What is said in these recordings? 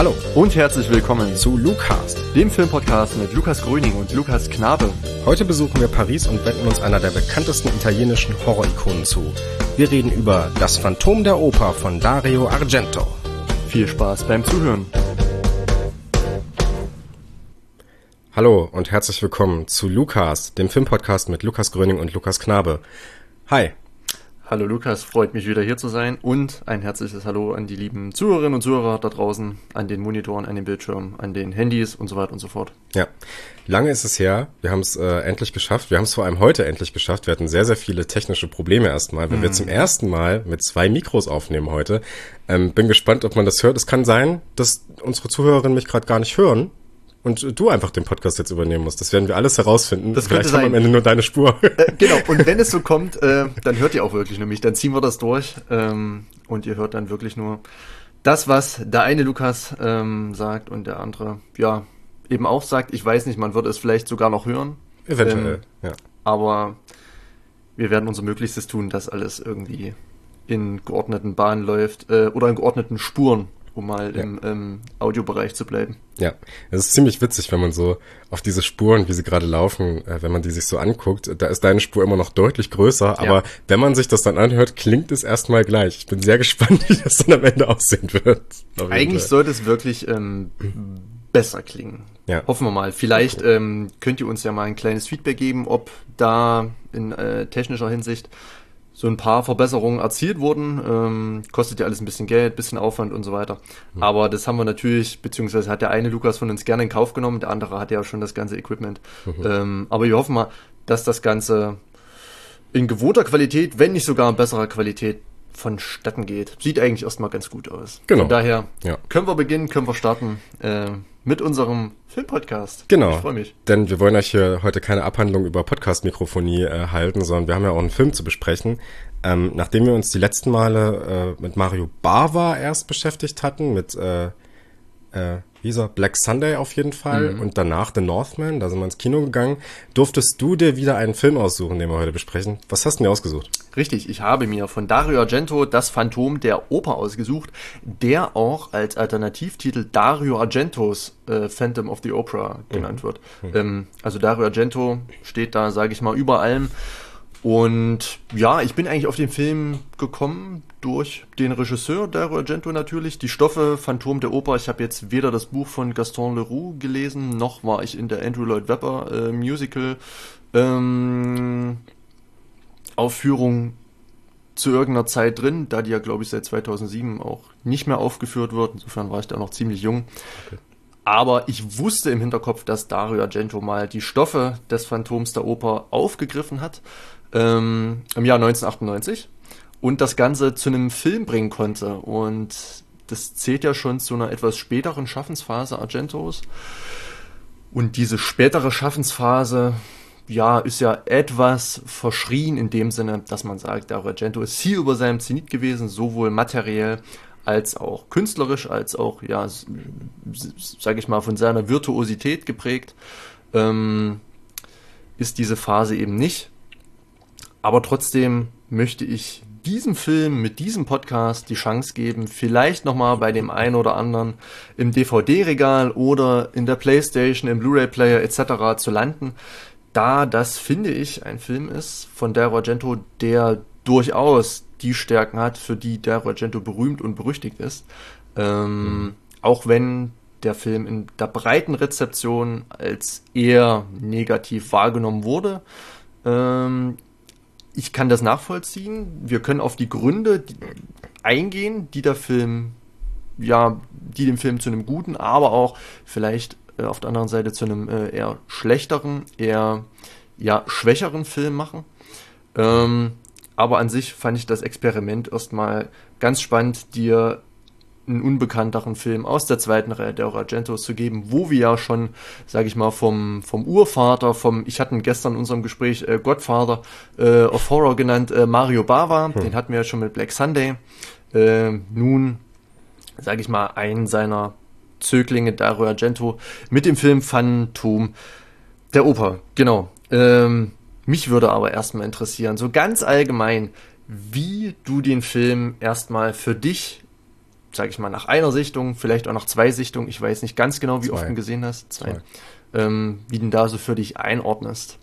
Hallo und herzlich willkommen zu Lucast, dem Filmpodcast mit Lukas Gröning und Lukas Knabe. Heute besuchen wir Paris und wenden uns einer der bekanntesten italienischen Horror-Ikonen zu. Wir reden über Das Phantom der Oper von Dario Argento. Viel Spaß beim Zuhören. Hallo und herzlich willkommen zu Lucast, dem Filmpodcast mit Lukas Gröning und Lukas Knabe. Hi. Hallo Lukas, freut mich wieder hier zu sein und ein herzliches Hallo an die lieben Zuhörerinnen und Zuhörer da draußen, an den Monitoren, an den Bildschirmen, an den Handys und so weiter und so fort. Ja, lange ist es her, wir haben es endlich geschafft, wir haben es vor allem heute endlich geschafft, wir hatten sehr, sehr viele technische Probleme erstmal, weil wir zum ersten Mal mit 2 Mikros aufnehmen heute. Bin gespannt, ob man das hört. Es kann sein, dass unsere Zuhörerinnen mich gerade gar nicht hören. Und du einfach den Podcast jetzt übernehmen musst. Das werden wir alles herausfinden. Das könnte sein. Haben wir am Ende nur deine Spur. Genau, und wenn es so kommt, dann hört ihr auch wirklich nur mich. Dann ziehen wir das durch und ihr hört dann wirklich nur das, was der eine Lukas sagt und der andere, ja, eben auch sagt. Ich weiß nicht, man wird es vielleicht sogar noch hören. Eventuell, ja. Aber wir werden unser Möglichstes tun, dass alles irgendwie in geordneten Bahnen läuft oder in geordneten Spuren, um mal im Audiobereich zu bleiben. Ja, es ist ziemlich witzig, wenn man so auf diese Spuren, wie sie gerade laufen, wenn man die sich so anguckt, da ist deine Spur immer noch deutlich größer, aber wenn man sich das dann anhört, klingt es erstmal gleich. Ich bin sehr gespannt, wie das dann am Ende aussehen wird. Eigentlich sollte es wirklich besser klingen. Ja. Hoffen wir mal. Vielleicht könnt ihr uns ja mal ein kleines Feedback geben, ob da in technischer Hinsicht so ein paar Verbesserungen erzielt wurden. Kostet ja alles ein bisschen Geld, bisschen Aufwand und so weiter. Aber das haben wir natürlich, beziehungsweise hat der eine Lukas von uns gerne in Kauf genommen, der andere hat ja schon das ganze Equipment. Aber wir hoffen mal, dass das Ganze in gewohnter Qualität, wenn nicht sogar in besserer Qualität, vonstatten geht. Sieht eigentlich erstmal ganz gut aus. Genau. Von daher können wir beginnen, können wir starten mit unserem Filmpodcast. Genau. Ich freue mich. Denn wir wollen euch hier heute keine Abhandlung über Podcast-Mikrofonie halten, sondern wir haben ja auch einen Film zu besprechen. Nachdem wir uns die letzten Male mit Mario Bava erst beschäftigt hatten, mit Black Sunday auf jeden Fall und danach The Northman, da sind wir ins Kino gegangen, durftest du dir wieder einen Film aussuchen, den wir heute besprechen. Was hast du dir ausgesucht? Richtig, ich habe mir von Dario Argento Das Phantom der Oper ausgesucht, der auch als Alternativtitel Dario Argentos Phantom of the Opera genannt wird. Also Dario Argento steht da, sage ich mal, über allem. Und ja, ich bin eigentlich auf den Film gekommen durch den Regisseur Dario Argento natürlich. Die Stoffe Phantom der Oper. Ich habe jetzt weder das Buch von Gaston Leroux gelesen, noch war ich in der Andrew Lloyd Webber Musical Aufführung zu irgendeiner Zeit drin, da die ja, glaube ich, seit 2007 auch nicht mehr aufgeführt wird. Insofern war ich da noch ziemlich jung. Okay. Aber ich wusste im Hinterkopf, dass Dario Argento mal die Stoffe des Phantoms der Oper aufgegriffen hat im Jahr 1998 und das Ganze zu einem Film bringen konnte. Und das zählt ja schon zu einer etwas späteren Schaffensphase Argentos. Und diese spätere Schaffensphase, ja, ist ja etwas verschrien in dem Sinne, dass man sagt, Dario Argento ist hier über seinem Zenit gewesen, sowohl materiell als auch künstlerisch, als auch, ja, sage ich mal, von seiner Virtuosität geprägt, ist diese Phase eben nicht. Aber trotzdem möchte ich diesem Film mit diesem Podcast die Chance geben, vielleicht nochmal bei dem einen oder anderen im DVD-Regal oder in der Playstation, im Blu-ray-Player etc. zu landen, da das, finde ich, ein Film ist von Dario Argento, der durchaus die Stärken hat, für die Dario Argento berühmt und berüchtigt ist. Auch wenn der Film in der breiten Rezeption als eher negativ wahrgenommen wurde. Ich kann das nachvollziehen. Wir können auf die Gründe eingehen, die dem Film zu einem guten, aber auch vielleicht auf der anderen Seite zu einem eher schlechteren, eher schwächeren Film machen. Aber an sich fand ich das Experiment erstmal ganz spannend, dir einen unbekannteren Film aus der zweiten Reihe der Argentos zu geben, wo wir ja schon, sage ich mal, vom Urvater, ich hatte ihn gestern in unserem Gespräch Godfather of Horror genannt, Mario Bava, den hatten wir ja schon mit Black Sunday. Nun, sage ich mal, einen seiner Zöglinge, Dario Argento, mit dem Film Phantom der Oper. Genau. Mich würde aber erstmal interessieren, so ganz allgemein, wie du den Film erstmal für dich sage ich mal, nach einer Sichtung, vielleicht auch nach 2 Sichtungen, ich weiß nicht ganz genau, wie oft du gesehen hast, 2. Wie denn da so für dich einordnest?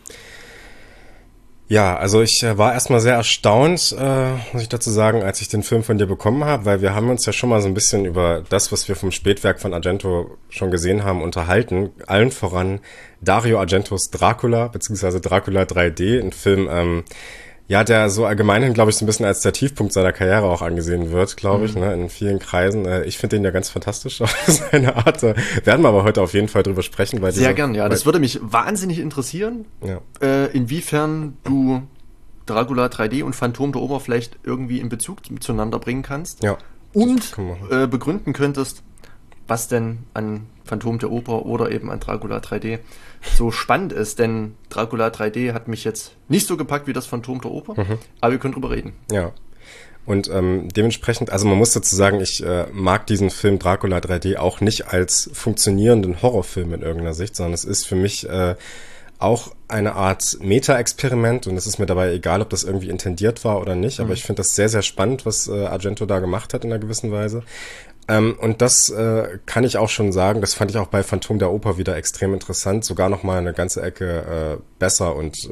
Ja, also ich war erstmal sehr erstaunt, muss ich dazu sagen, als ich den Film von dir bekommen habe, weil wir haben uns ja schon mal so ein bisschen über das, was wir vom Spätwerk von Argento schon gesehen haben, unterhalten. Allen voran Dario Argentos Dracula, beziehungsweise Dracula 3D, ein Film, ja, der so allgemein, glaube ich, so ein bisschen als der Tiefpunkt seiner Karriere auch angesehen wird, glaube ich, ne, in vielen Kreisen. Ich finde den ja ganz fantastisch auf seine Art. Werden wir aber heute auf jeden Fall drüber sprechen. Weil sehr gern, ja. Das würde mich wahnsinnig interessieren, inwiefern du Dracula 3D und Phantom der Oper vielleicht irgendwie in Bezug zueinander bringen kannst. Ja. Und begründen könntest, was denn an Phantom der Oper oder eben an Dracula 3D so spannend ist, denn Dracula 3D hat mich jetzt nicht so gepackt wie das Phantom der Oper, aber wir können drüber reden. Ja, und dementsprechend, also man muss dazu sagen, ich mag diesen Film Dracula 3D auch nicht als funktionierenden Horrorfilm in irgendeiner Sicht, sondern es ist für mich auch eine Art Meta-Experiment und es ist mir dabei egal, ob das irgendwie intendiert war oder nicht, aber ich finde das sehr, sehr spannend, was Argento da gemacht hat in einer gewissen Weise. Und das kann ich auch schon sagen, das fand ich auch bei Phantom der Oper wieder extrem interessant, sogar nochmal eine ganze Ecke besser und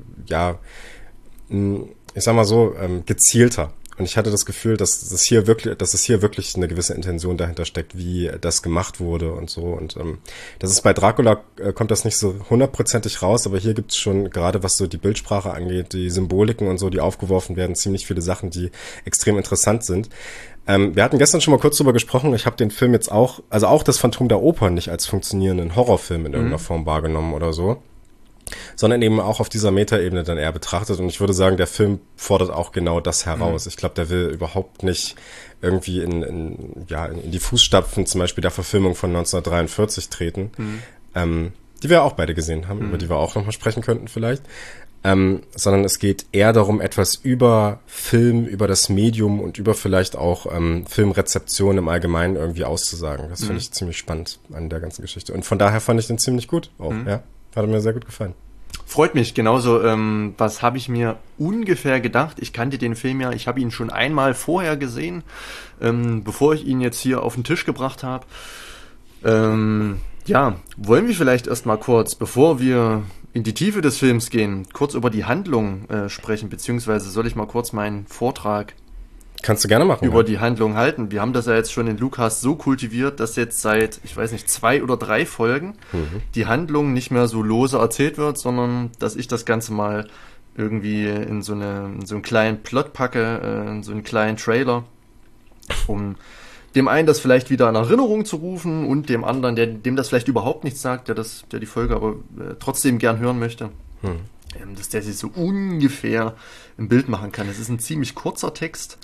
ich sag mal so, gezielter. Und ich hatte das Gefühl, dass es hier wirklich eine gewisse Intention dahinter steckt, wie das gemacht wurde und so. Und das ist bei Dracula, kommt das nicht so 100%ig raus, aber hier gibt es schon, gerade was so die Bildsprache angeht, die Symboliken und so, die aufgeworfen werden, ziemlich viele Sachen, die extrem interessant sind. Wir hatten gestern schon mal kurz drüber gesprochen, ich habe den Film jetzt auch, also auch das Phantom der Oper nicht als funktionierenden Horrorfilm in irgendeiner Form wahrgenommen oder so, sondern eben auch auf dieser Metaebene dann eher betrachtet. Und ich würde sagen, der Film fordert auch genau das heraus. Ich glaube, der will überhaupt nicht irgendwie in die Fußstapfen zum Beispiel der Verfilmung von 1943 treten, die wir auch beide gesehen haben, über die wir auch nochmal sprechen könnten vielleicht. Sondern es geht eher darum, etwas über Film, über das Medium und über vielleicht auch Filmrezeption im Allgemeinen irgendwie auszusagen. Das finde ich ziemlich spannend an der ganzen Geschichte. Und von daher fand ich den ziemlich gut auch, ja. Hat mir sehr gut gefallen. Freut mich, genauso. Was habe ich mir ungefähr gedacht? Ich kannte den Film ja, ich habe ihn schon einmal vorher gesehen, bevor ich ihn jetzt hier auf den Tisch gebracht habe. Wollen wir vielleicht erstmal kurz, bevor wir in die Tiefe des Films gehen, kurz über die Handlung sprechen, beziehungsweise soll ich mal kurz meinen Vortrag Kannst du gerne machen. Über die Handlung halten. Wir haben das ja jetzt schon in Lukas so kultiviert, dass jetzt seit, ich weiß nicht, 2 oder 3 Folgen die Handlung nicht mehr so lose erzählt wird, sondern dass ich das Ganze mal irgendwie in so einen kleinen Plot packe, in so einen kleinen Trailer, um dem einen das vielleicht wieder in Erinnerung zu rufen und dem anderen, dem das vielleicht überhaupt nichts sagt, der die Folge aber trotzdem gern hören möchte, dass der sich so ungefähr ein Bild machen kann. Es ist ein ziemlich kurzer Text.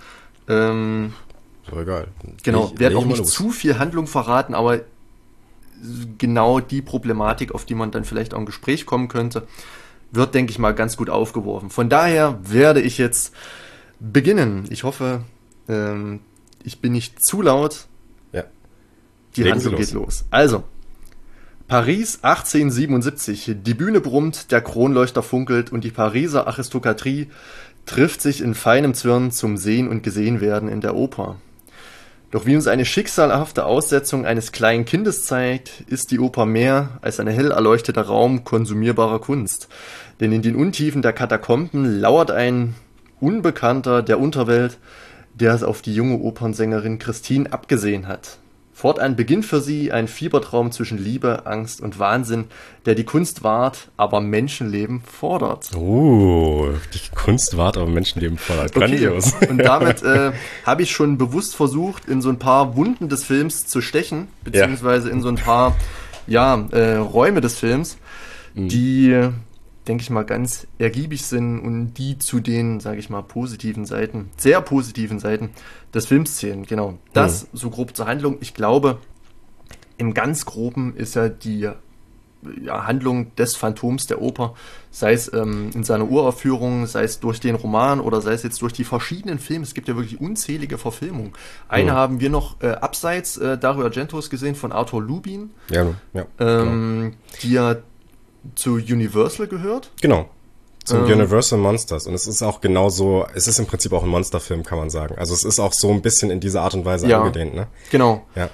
So egal. Genau, werde auch nicht zu viel Handlung verraten, aber genau die Problematik, auf die man dann vielleicht auch im Gespräch kommen könnte, wird, denke ich mal, ganz gut aufgeworfen. Von daher werde ich jetzt beginnen. Ich hoffe, ich bin nicht zu laut. Ja. Die Handlung geht los. Also, Paris 1877. Die Bühne brummt, der Kronleuchter funkelt und die Pariser Aristokratie trifft sich in feinem Zwirn zum Sehen und Gesehenwerden in der Oper. Doch wie uns eine schicksalhafte Aussetzung eines kleinen Kindes zeigt, ist die Oper mehr als ein hell erleuchteter Raum konsumierbarer Kunst. Denn in den Untiefen der Katakomben lauert ein Unbekannter der Unterwelt, der es auf die junge Opernsängerin Christine abgesehen hat. Fortan beginnt für sie ein Fiebertraum zwischen Liebe, Angst und Wahnsinn, der die Kunst wahrt, aber Menschenleben fordert. Die Kunst wahrt, aber Menschenleben fordert. Grandios. Okay. Und damit habe ich schon bewusst versucht, in so ein paar Wunden des Films zu stechen, beziehungsweise in so ein paar Räume des Films, die, denke ich mal, ganz ergiebig sind und die zu den, sage ich mal, positiven Seiten, sehr positiven Seiten des Films zählen. Genau, das so grob zur Handlung. Ich glaube, im ganz Groben ist ja die Handlung des Phantoms der Oper, sei es in seiner Uraufführung, sei es durch den Roman oder sei es jetzt durch die verschiedenen Filme. Es gibt ja wirklich unzählige Verfilmungen. Eine haben wir noch abseits Dario Argentos gesehen von Arthur Lubin, die ja zu Universal gehört. Genau. Zum Universal Monsters. Und es ist auch genauso, es ist im Prinzip auch ein Monsterfilm, kann man sagen. Also es ist auch so ein bisschen in dieser Art und Weise angedehnt, ne? Genau. Ja.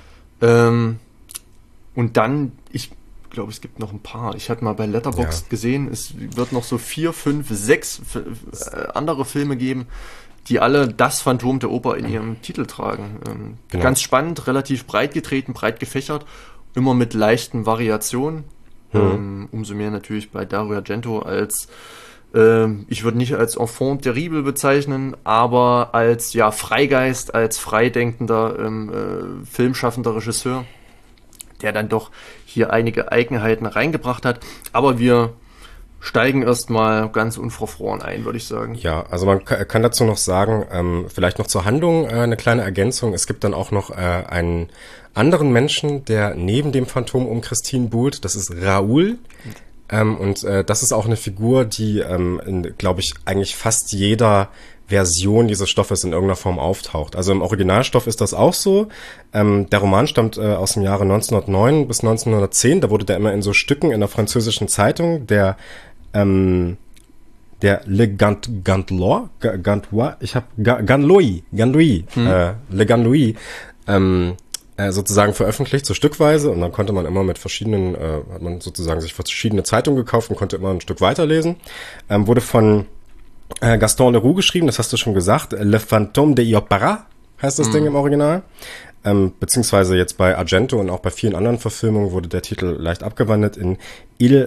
Und dann, ich glaube, es gibt noch ein paar. Ich hatte mal bei Letterboxd gesehen, es wird noch so 4, 5, 6 andere Filme geben, die alle das Phantom der Oper in ihrem Titel tragen. Genau. Ganz spannend, relativ breit getreten, breit gefächert, immer mit leichten Variationen. Umso mehr natürlich bei Dario Argento als, ich würde nicht als Enfant terrible bezeichnen, aber als Freigeist, als freidenkender filmschaffender Regisseur, der dann doch hier einige Eigenheiten reingebracht hat. Aber wir steigen erstmal ganz unverfroren ein, würde ich sagen. Ja, also man kann dazu noch sagen, vielleicht noch zur Handlung eine kleine Ergänzung. Es gibt dann auch noch einen anderen Menschen, der neben dem Phantom um Christine buhlt. Das ist Raoul. Und das ist auch eine Figur, die, glaube ich, eigentlich fast jeder Version dieses Stoffes in irgendeiner Form auftaucht. Also im Originalstoff ist das auch so. Der Roman stammt aus dem Jahre 1909 bis 1910. Da wurde der immer in so Stücken in der französischen Zeitung, der Le Gantois, Le Gantois, sozusagen veröffentlicht, so stückweise, und dann konnte man immer mit verschiedenen, hat man sozusagen sich verschiedene Zeitungen gekauft und konnte immer ein Stück weiterlesen. Wurde von Gaston Leroux geschrieben, das hast du schon gesagt, Le Fantôme de l'Opéra heißt das Ding im Original. Beziehungsweise jetzt bei Argento und auch bei vielen anderen Verfilmungen wurde der Titel leicht abgewandelt in Il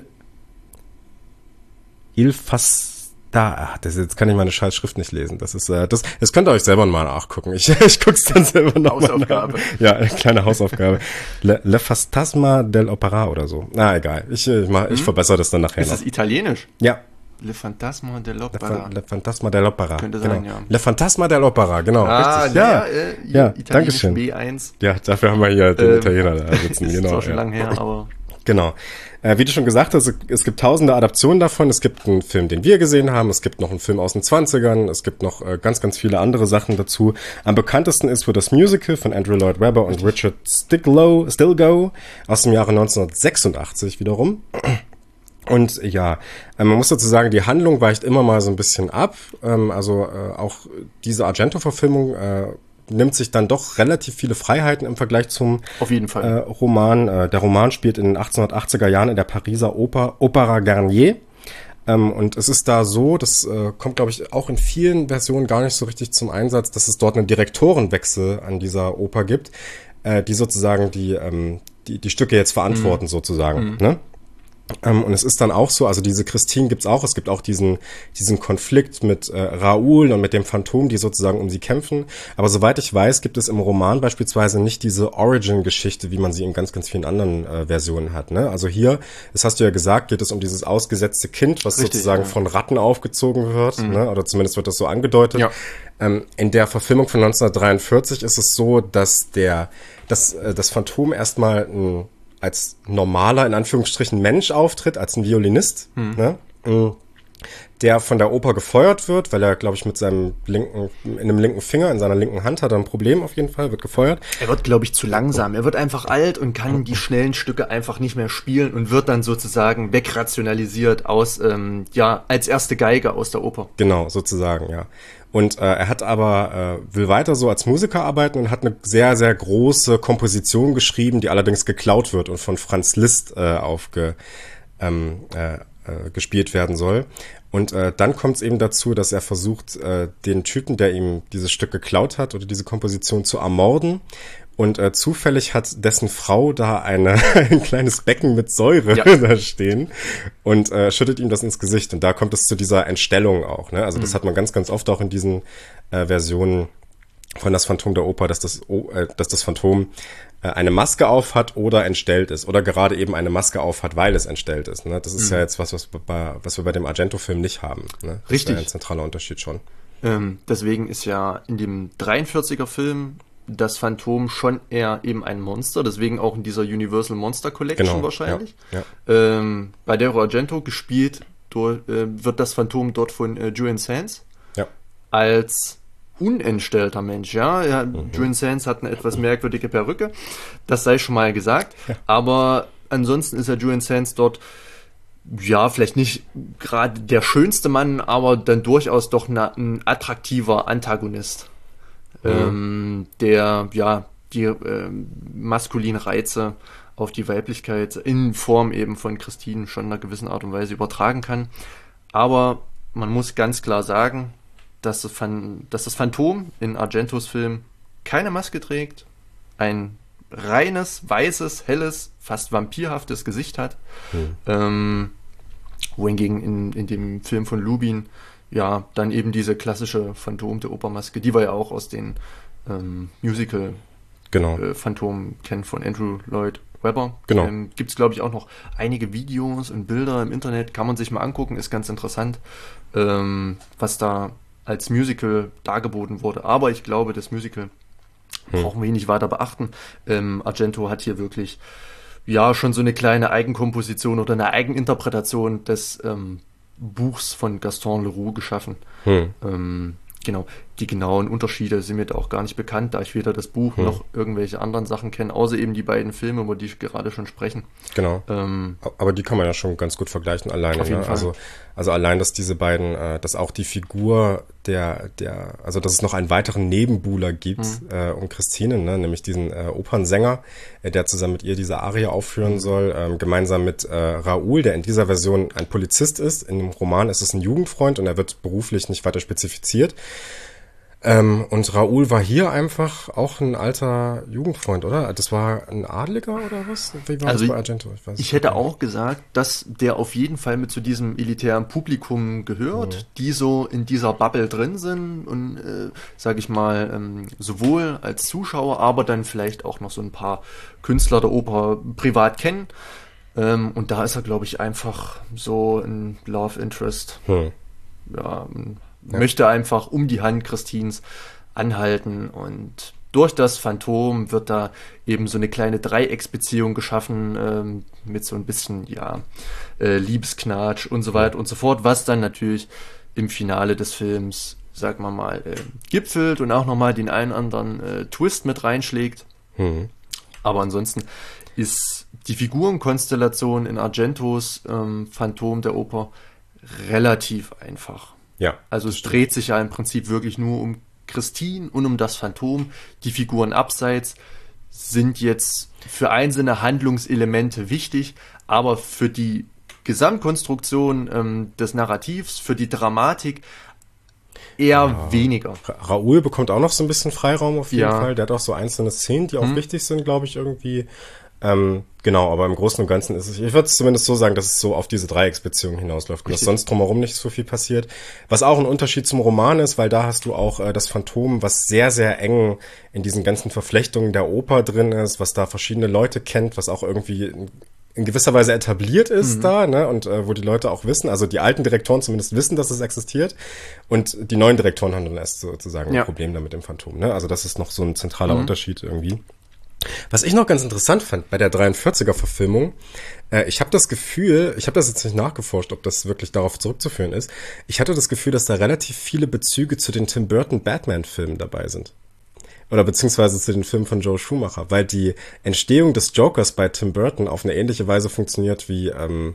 jetzt kann ich meine scheiß Schrift nicht lesen. Das ist das könnt ihr euch selber mal nachgucken. Ich guck's dann selber noch Hausaufgabe. Mal nach. Ja, eine kleine Hausaufgabe. Le Fantasma dell'Opera oder so. Na, egal. Ich verbessere das dann nachher Ist noch. das italienisch? Ja. Le Fantasma dell'Opera. Le Fantasma dell'Opera. Könnte genau. sein, ja. Le Fantasma dell'Opera, genau. Richtig. Ja, Dankeschön. B1. Ja, dafür haben wir hier den Italiener da sitzen. Ist Genau. zwar schon lang her, aber... Genau. Wie du schon gesagt hast, es gibt tausende Adaptionen davon. Es gibt einen Film, den wir gesehen haben. Es gibt noch einen Film aus den 20ern. Es gibt noch ganz, ganz viele andere Sachen dazu. Am bekanntesten ist wohl das Musical von Andrew Lloyd Webber und Richard Stilgoe aus dem Jahre 1986 wiederum. Und ja, man muss dazu sagen, die Handlung weicht immer mal so ein bisschen ab. Auch diese Argento-Verfilmung nimmt sich dann doch relativ viele Freiheiten im Vergleich zum auf jeden Fall. Roman. Der Roman spielt in den 1880er Jahren in der Pariser Opera Garnier. Und es ist da so, das kommt, glaube ich, auch in vielen Versionen gar nicht so richtig zum Einsatz, dass es dort einen Direktorenwechsel an dieser Oper gibt, die sozusagen die Stücke jetzt verantworten sozusagen, ne? Und es ist dann auch so, also diese Christine gibt's auch, es gibt auch diesen Konflikt mit Raoul und mit dem Phantom, die sozusagen um sie kämpfen. Aber soweit ich weiß, gibt es im Roman beispielsweise nicht diese Origin-Geschichte, wie man sie in ganz, ganz vielen anderen Versionen hat. Ne? Also hier, das hast du ja gesagt, geht es um dieses ausgesetzte Kind, was richtig, sozusagen von Ratten aufgezogen wird, ne? Oder zumindest wird das so angedeutet. Ja. In der Verfilmung von 1943 ist es so, dass das Phantom erstmal als normaler, in Anführungsstrichen, Mensch auftritt, als ein Violinist, ne? Der von der Oper gefeuert wird, weil er, glaube ich, mit seinem in einem linken Finger, in seiner linken Hand hat er ein Problem auf jeden Fall, wird gefeuert. Er wird, glaube ich, zu langsam. Er wird einfach alt und kann die schnellen Stücke einfach nicht mehr spielen und wird dann sozusagen wegrationalisiert als erste Geige aus der Oper. Genau, sozusagen, ja. Und er hat aber, will weiter so als Musiker arbeiten und hat eine sehr, sehr große Komposition geschrieben, die allerdings geklaut wird und von Franz Liszt gespielt werden soll. Und dann kommt es eben dazu, dass er versucht, den Typen, der ihm dieses Stück geklaut hat oder diese Komposition zu ermorden. Und zufällig hat dessen Frau da ein kleines Becken mit Säure da stehen und schüttet ihm das ins Gesicht. Und da kommt es zu dieser Entstellung auch. Ne? Also das hat man ganz, ganz oft auch in diesen Versionen von Das Phantom der Oper, dass das Phantom eine Maske auf hat oder entstellt ist. Oder gerade eben eine Maske auf hat, weil es entstellt ist. Ne? Das ist ja jetzt was wir bei dem Argento-Film nicht haben. Ne? Das Richtig. ist ja ein zentraler Unterschied schon. Deswegen ist ja in dem 43er-Film das Phantom schon eher eben ein Monster, deswegen auch in dieser Universal Monster Collection wahrscheinlich. Ja. Bei Dario Argento gespielt wird das Phantom dort von Julian Sands als unentstellter Mensch. Julian Sands hat eine etwas merkwürdige Perücke, das sei schon mal gesagt, aber ansonsten ist ja Julian Sands dort ja, vielleicht nicht gerade der schönste Mann, aber dann durchaus doch ein attraktiver Antagonist, der ja die maskulinen Reize auf die Weiblichkeit in Form eben von Christine schon in einer gewissen Art und Weise übertragen kann. Aber man muss ganz klar sagen, dass das Phantom in Argentos Film keine Maske trägt, ein reines, weißes, helles, fast vampirhaftes Gesicht hat. Wohingegen in dem Film von Lubin ja dann eben diese klassische Phantom der Opermaske, die wir ja auch aus den Musical Phantom kennen von Andrew Lloyd Webber. Genau. Gibt es, glaube ich, auch noch einige Videos und Bilder im Internet, kann man sich mal angucken, ist ganz interessant, was da als Musical dargeboten wurde. Aber ich glaube, das Musical brauchen wir hier nicht weiter beachten. Argento hat hier wirklich ja schon so eine kleine Eigenkomposition oder eine Eigeninterpretation des Buchs von Gaston Leroux geschaffen. Genau, die genauen Unterschiede sind mir da auch gar nicht bekannt, da ich weder das Buch noch irgendwelche anderen Sachen kenne, außer eben die beiden Filme, über die ich gerade schon sprechen. Genau. Aber die kann man ja schon ganz gut vergleichen alleine. Auf jeden Fall. Also allein, dass diese beiden, dass auch die Figur also dass es noch einen weiteren Nebenbuhler gibt um Christine, ne, nämlich diesen Opernsänger, der zusammen mit ihr diese Arie aufführen soll, gemeinsam mit Raoul, der in dieser Version ein Polizist ist. In dem Roman ist es ein Jugendfreund und er wird beruflich nicht weiter spezifiziert. Und Raoul war hier einfach auch ein alter Jugendfreund, oder? Das war ein Adliger oder was? Wie war das bei Argento? Ich hätte auch gesagt, dass der auf jeden Fall mit zu diesem elitären Publikum gehört, die so in dieser Bubble drin sind und, sage ich mal, sowohl als Zuschauer, aber dann vielleicht auch noch so ein paar Künstler der Oper privat kennen. Und da ist er, glaube ich, einfach so ein Love Interest. Ja, möchte einfach um die Hand Christines anhalten und durch das Phantom wird da eben so eine kleine Dreiecksbeziehung geschaffen mit so ein bisschen, ja, Liebesknatsch und so weiter und so fort, was dann natürlich im Finale des Films, sagen wir mal, gipfelt und auch nochmal den einen anderen Twist mit reinschlägt. Aber ansonsten ist die Figurenkonstellation in Argentos Phantom der Oper relativ einfach. Ja. Also es dreht sich ja im Prinzip wirklich nur um Christine und um das Phantom. Die Figuren abseits sind jetzt für einzelne Handlungselemente wichtig, aber für die Gesamtkonstruktion des Narrativs, für die Dramatik eher weniger. Raoul bekommt auch noch so ein bisschen Freiraum auf jeden Fall. Der hat auch so einzelne Szenen, die auch wichtig sind, glaube ich, irgendwie. Genau, aber im Großen und Ganzen ist es, ich würde es zumindest so sagen, dass es so auf diese Dreiecksbeziehung hinausläuft und dass sonst drumherum nicht so viel passiert. Was auch ein Unterschied zum Roman ist, weil da hast du auch das Phantom, was sehr, sehr eng in diesen ganzen Verflechtungen der Oper drin ist, was da verschiedene Leute kennt, was auch irgendwie in gewisser Weise etabliert ist da, ne, und wo die Leute auch wissen, also die alten Direktoren zumindest wissen, dass es existiert und die neuen Direktoren haben dann erst sozusagen ein Problem damit im Phantom, ne, also das ist noch so ein zentraler Unterschied irgendwie. Was ich noch ganz interessant fand bei der 43er-Verfilmung, ich habe das Gefühl, ich habe das jetzt nicht nachgeforscht, ob das wirklich darauf zurückzuführen ist, ich hatte das Gefühl, dass da relativ viele Bezüge zu den Tim Burton Batman-Filmen dabei sind. Oder beziehungsweise zu den Filmen von Joe Schumacher, weil die Entstehung des Jokers bei Tim Burton auf eine ähnliche Weise funktioniert wie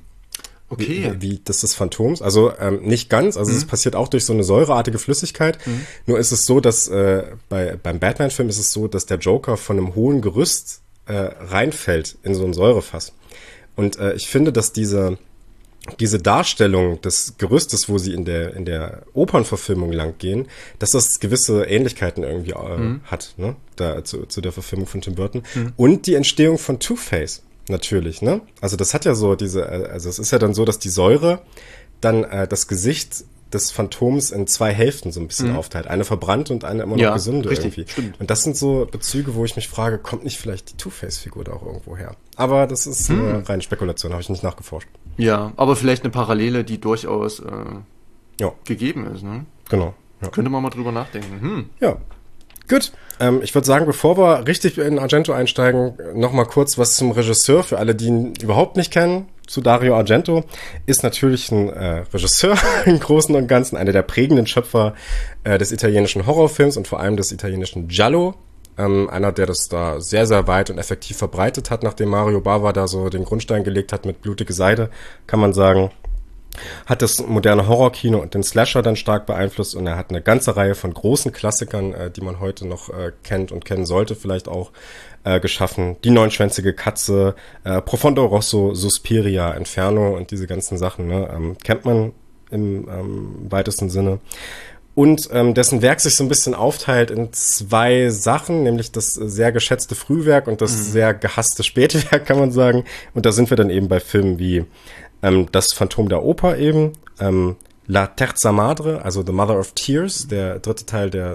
wie das des Phantoms. Also nicht ganz, also es passiert auch durch so eine säureartige Flüssigkeit. Nur ist es so, dass beim Batman-Film ist es so, dass der Joker von einem hohen Gerüst reinfällt in so ein Säurefass. Und ich finde, dass diese Darstellung des Gerüstes, wo sie in der Opernverfilmung lang gehen, dass das gewisse Ähnlichkeiten irgendwie hat, ne? Da zu der Verfilmung von Tim Burton. Und die Entstehung von Two-Face. Natürlich, ne? Also das hat ja so also es ist ja dann so, dass die Säure dann das Gesicht des Phantoms in zwei Hälften so ein bisschen aufteilt. Eine verbrannt und eine immer noch gesunde irgendwie. Stimmt. Und das sind so Bezüge, wo ich mich frage, kommt nicht vielleicht die Two-Face-Figur da auch irgendwo her? Aber das ist reine Spekulation, habe ich nicht nachgeforscht. Ja, aber vielleicht eine Parallele, die durchaus gegeben ist, ne? Genau. Ja. Könnte man mal drüber nachdenken. Ja. Gut, ich würde sagen, bevor wir richtig in Argento einsteigen, noch mal kurz was zum Regisseur. Für alle, die ihn überhaupt nicht kennen, zu Dario Argento, ist natürlich ein Regisseur im Großen und Ganzen, einer der prägenden Schöpfer des italienischen Horrorfilms und vor allem des italienischen Giallo einer, der das da sehr, sehr weit und effektiv verbreitet hat, nachdem Mario Bava da so den Grundstein gelegt hat mit Blutige Seide, kann man sagen. Hat das moderne Horrorkino und den Slasher dann stark beeinflusst und er hat eine ganze Reihe von großen Klassikern, die man heute noch kennt und kennen sollte, vielleicht auch geschaffen. Die neunschwänzige Katze, Profondo Rosso, Suspiria, Inferno und diese ganzen Sachen, ne, kennt man im weitesten Sinne. Und dessen Werk sich so ein bisschen aufteilt in zwei Sachen, nämlich das sehr geschätzte Frühwerk und das sehr gehasste Spätwerk, kann man sagen. Und da sind wir dann eben bei Filmen wie das Phantom der Oper eben, La Terza Madre, also The Mother of Tears, der dritte Teil der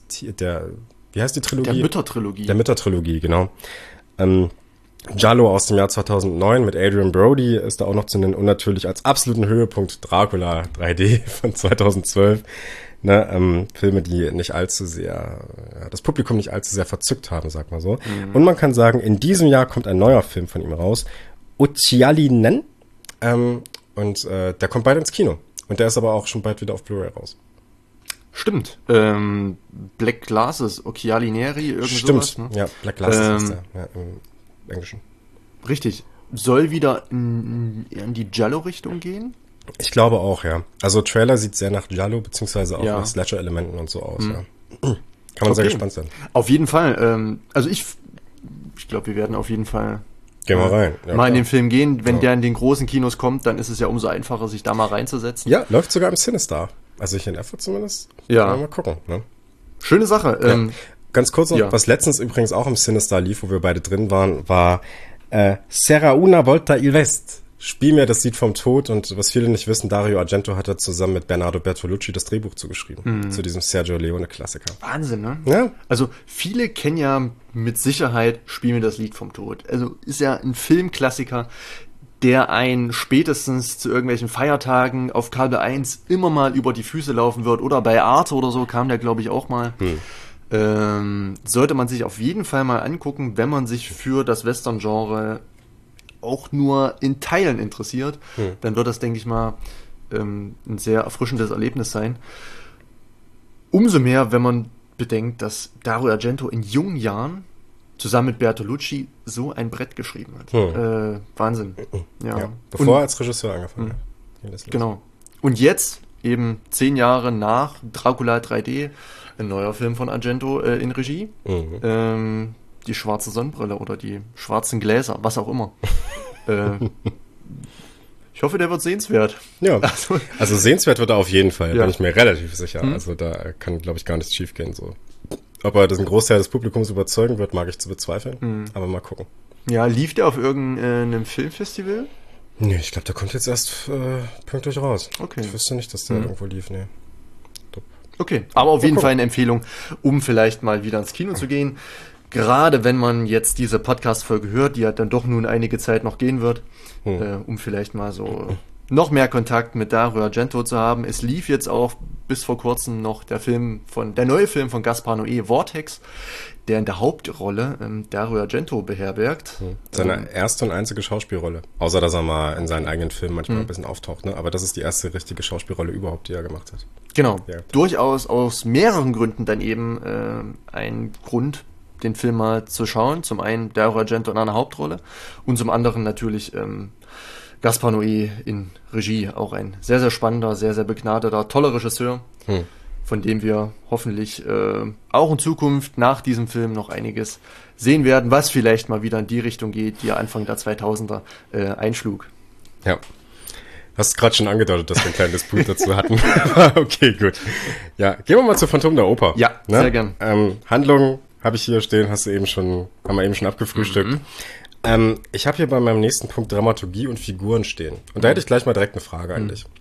wie heißt die Trilogie? Der Müttertrilogie. Der Müttertrilogie, genau. Giallo aus dem Jahr 2009 mit Adrian Brody ist da auch noch zu nennen und natürlich als absoluten Höhepunkt Dracula 3D von 2012. Ne, Filme, die nicht allzu sehr, das Publikum nicht allzu sehr verzückt haben, sag mal so. Und man kann sagen, in diesem Jahr kommt ein neuer Film von ihm raus, Uchialinen. Und der kommt bald ins Kino. Und der ist aber auch schon bald wieder auf Blu-ray raus. Stimmt. Black Glasses, Occhialineri, irgendwie Stimmt, sowas. Ne? Ja, Black Glasses ist der, ja, im Englischen. Richtig. Soll wieder in die Giallo-Richtung gehen? Ich glaube auch, ja. Also Trailer sieht sehr nach Giallo, beziehungsweise auch Ja. nach Slasher-Elementen und so aus, ja. Kann man sehr gespannt sein. Auf jeden Fall. Also ich glaube, wir werden auf jeden Fall Gehen wir rein. Ja, mal in klar. den Film gehen. Wenn der in den großen Kinos kommt, dann ist es ja umso einfacher, sich da mal reinzusetzen. Ja, läuft sogar im Cinestar. Also hier in Erfurt zumindest. Ja. Mal gucken, ne? Schöne Sache. Ja. Ganz kurz noch, ja. was letztens übrigens auch im Cinestar lief, wo wir beide drin waren, war Serra una volta il West. Spiel mir das Lied vom Tod und was viele nicht wissen, Dario Argento hat da zusammen mit Bernardo Bertolucci das Drehbuch zugeschrieben. Zu diesem Sergio Leone-Klassiker. Wahnsinn, ne? Ja. Also viele kennen ja mit Sicherheit Spiel mir das Lied vom Tod. Also ist ja ein Filmklassiker, der einen spätestens zu irgendwelchen Feiertagen auf Kabel 1 immer mal über die Füße laufen wird. Oder bei Arte oder so kam der, glaube ich, auch mal. Sollte man sich auf jeden Fall mal angucken, wenn man sich für das Western-Genre auch nur in Teilen interessiert, dann wird das, denke ich mal, ein sehr erfrischendes Erlebnis sein. Umso mehr, wenn man bedenkt, dass Dario Argento in jungen Jahren zusammen mit Bertolucci so ein Brett geschrieben hat. Wahnsinn. Ja. Bevor er als Regisseur angefangen hat. Genau. Und jetzt, eben 10 Jahre nach Dracula 3D, ein neuer Film von Argento in Regie. Die schwarze Sonnenbrille oder die schwarzen Gläser, was auch immer. Ich hoffe, der wird sehenswert. Ja, also sehenswert wird er auf jeden Fall, Ja. bin ich mir relativ sicher. Also da kann, glaube ich, gar nichts schief gehen. So. Ob er das ein Großteil des Publikums überzeugen wird, mag ich zu bezweifeln. Aber mal gucken. Ja, lief der auf irgendeinem Filmfestival? Nee, ich glaube, der kommt jetzt erst pünktlich raus. Okay. Ich wüsste nicht, dass der irgendwo lief, nee. Okay, aber auf jeden Fall eine Empfehlung, um vielleicht mal wieder ins Kino zu gehen. Gerade wenn man jetzt diese Podcast-Folge hört, die ja dann doch nun einige Zeit noch gehen wird, um vielleicht mal so noch mehr Kontakt mit Dario Argento zu haben. Es lief jetzt auch bis vor kurzem noch der neue Film von Gaspar Noé, Vortex, der in der Hauptrolle Dario Argento beherbergt. Seine erste und einzige Schauspielrolle. Außer, dass er mal in seinen eigenen Filmen manchmal ein bisschen auftaucht, ne? Aber das ist die erste richtige Schauspielrolle überhaupt, die er gemacht hat. Genau. Ja. Durchaus aus mehreren Gründen dann eben ein Grund, den Film mal zu schauen. Zum einen Dario Argento in einer Hauptrolle und zum anderen natürlich Gaspar Noé in Regie. Auch ein sehr, sehr spannender, sehr, sehr begnadeter, toller Regisseur, von dem wir hoffentlich auch in Zukunft nach diesem Film noch einiges sehen werden, was vielleicht mal wieder in die Richtung geht, die er Anfang der 2000er einschlug. Ja. Hast gerade schon angedeutet, dass wir einen kleinen Disput dazu hatten. Okay, gut. Ja, gehen wir mal zu Phantom der Oper. Ja, ne? sehr gern. Handlung habe ich hier stehen, haben wir eben schon abgefrühstückt. Ich habe hier bei meinem nächsten Punkt Dramaturgie und Figuren stehen. Und da hätte ich gleich mal direkt eine Frage an dich.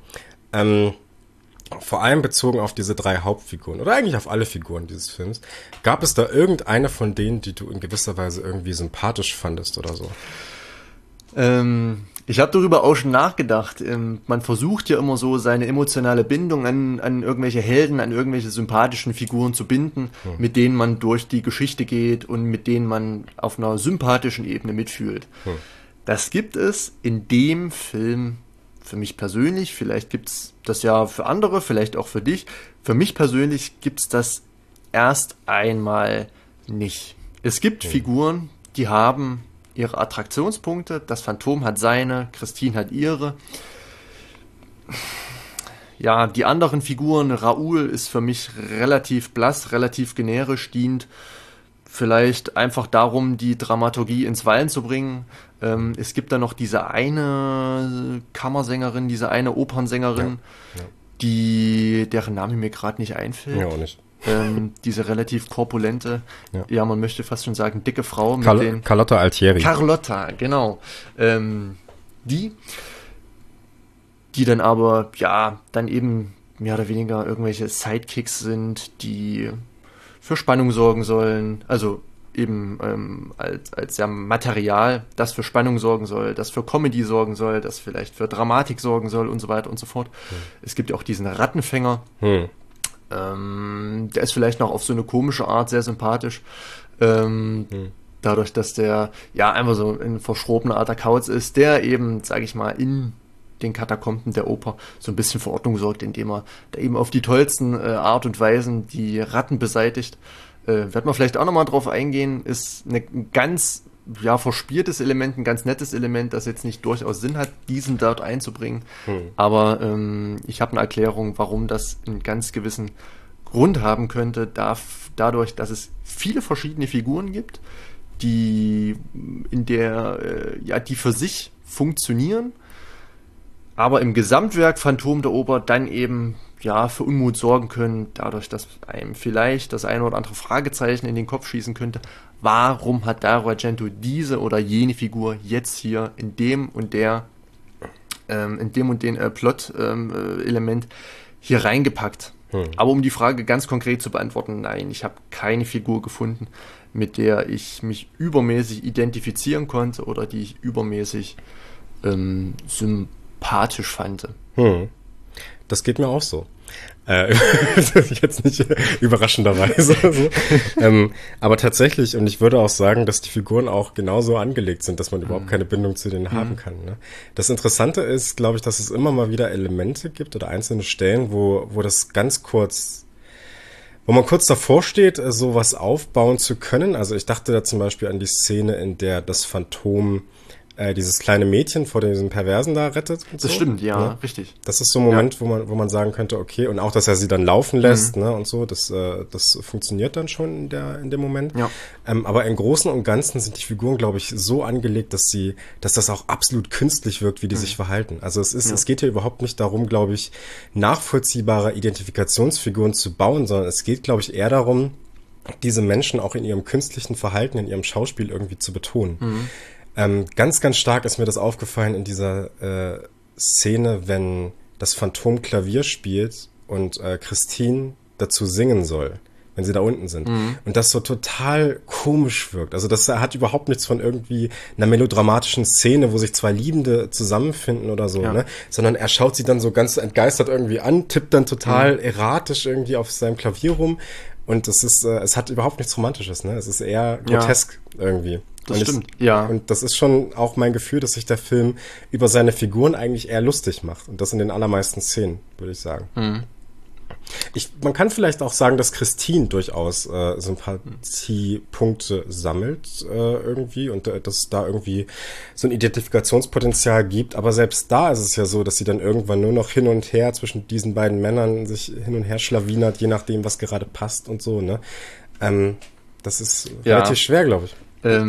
Vor allem bezogen auf diese 3 Hauptfiguren oder eigentlich auf alle Figuren dieses Films. Gab es da irgendeine von denen, die du in gewisser Weise irgendwie sympathisch fandest oder so? Ich habe darüber auch schon nachgedacht. Man versucht ja immer so seine emotionale Bindung an irgendwelche Helden, an irgendwelche sympathischen Figuren zu binden, mit denen man durch die Geschichte geht und mit denen man auf einer sympathischen Ebene mitfühlt. Das gibt es in dem Film für mich persönlich, vielleicht gibt's das ja für andere, vielleicht auch für dich. Für mich persönlich gibt's das erst einmal nicht. Es gibt Figuren, die haben ihre Attraktionspunkte. Das Phantom hat seine, Christine hat ihre. Ja, die anderen Figuren, Raoul ist für mich relativ blass, relativ generisch, dient vielleicht einfach darum, die Dramaturgie ins Wallen zu bringen. Es gibt dann noch diese eine Kammersängerin, diese eine Opernsängerin, deren Name mir gerade nicht einfällt. Ja, auch nicht. Diese relativ korpulente, ja, man möchte fast schon sagen, dicke Frau mit den... Carlotta Altieri. Carlotta, genau. Die dann aber, ja, dann eben mehr oder weniger irgendwelche Sidekicks sind, die für Spannung sorgen sollen, also eben als ja Material, das für Spannung sorgen soll, das für Comedy sorgen soll, das vielleicht für Dramatik sorgen soll und so weiter und so fort. Es gibt ja auch diesen Rattenfänger, der ist vielleicht noch auf so eine komische Art sehr sympathisch, dadurch, dass der ja einfach so ein verschrobener alter Kauz ist, der eben, sage ich mal, in den Katakomben der Oper so ein bisschen für Ordnung sorgt, indem er da eben auf die tollsten Art und Weisen die Ratten beseitigt. Wird man vielleicht auch nochmal drauf eingehen, ist ein ganz verspieltes Element, ein ganz nettes Element, das jetzt nicht durchaus Sinn hat, diesen dort einzubringen. Aber ich habe eine Erklärung, warum das einen ganz gewissen Grund haben könnte, dadurch, dass es viele verschiedene Figuren gibt, die die für sich funktionieren, aber im Gesamtwerk Phantom der Oper dann eben für Unmut sorgen können, dadurch, dass einem vielleicht das eine oder andere Fragezeichen in den Kopf schießen könnte. Warum hat Dario Argento diese oder jene Figur jetzt hier in dem und den Plot-Element hier reingepackt? Aber um die Frage ganz konkret zu beantworten, nein, ich habe keine Figur gefunden, mit der ich mich übermäßig identifizieren konnte oder die ich übermäßig sympathisch fand. Das geht mir auch so. Jetzt nicht überraschenderweise. So. Aber tatsächlich, und ich würde auch sagen, dass die Figuren auch genauso angelegt sind, dass man überhaupt keine Bindung zu denen haben kann. Ne? Das Interessante ist, glaube ich, dass es immer mal wieder Elemente gibt oder einzelne Stellen, wo das ganz kurz, wo man kurz davor steht, sowas aufbauen zu können. Also ich dachte da zum Beispiel an die Szene, in der das Phantom dieses kleine Mädchen vor diesem Perversen da rettet. Und das so. Stimmt, ja, richtig. Das ist so ein Moment, wo man sagen könnte, okay, und auch, dass er sie dann laufen lässt, ne, und so, das funktioniert dann schon in dem Moment. Ja. Aber im Großen und Ganzen sind die Figuren, glaube ich, so angelegt, dass das auch absolut künstlich wirkt, wie die sich verhalten. Also es geht hier überhaupt nicht darum, glaube ich, nachvollziehbare Identifikationsfiguren zu bauen, sondern es geht, glaube ich, eher darum, diese Menschen auch in ihrem künstlichen Verhalten, in ihrem Schauspiel irgendwie zu betonen. Ganz, ganz stark ist mir das aufgefallen in dieser Szene, wenn das Phantom Klavier spielt und Christine dazu singen soll, wenn sie da unten sind. Und das so total komisch wirkt. Also das hat überhaupt nichts von irgendwie einer melodramatischen Szene, wo sich zwei Liebende zusammenfinden oder so, ne? Sondern er schaut sie dann so ganz entgeistert irgendwie an, tippt dann total erratisch irgendwie auf seinem Klavier rum. Und es hat überhaupt nichts Romantisches, ne? Es ist eher grotesk irgendwie. Das stimmt, ja. Und das ist schon auch mein Gefühl, dass sich der Film über seine Figuren eigentlich eher lustig macht. Und das in den allermeisten Szenen, würde ich sagen. Man kann vielleicht auch sagen, dass Christine durchaus Sympathiepunkte sammelt irgendwie und dass es da irgendwie so ein Identifikationspotenzial gibt. Aber selbst da ist es ja so, dass sie dann irgendwann nur noch hin und her zwischen diesen beiden Männern sich hin und her schlawinert, je nachdem, was gerade passt und so, ne? Das ist relativ schwer, glaube ich.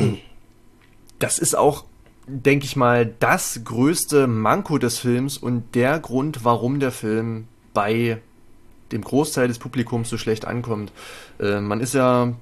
Das ist auch, denke ich mal, das größte Manko des Films und der Grund, warum der Film bei dem Großteil des Publikums so schlecht ankommt. Man ist ja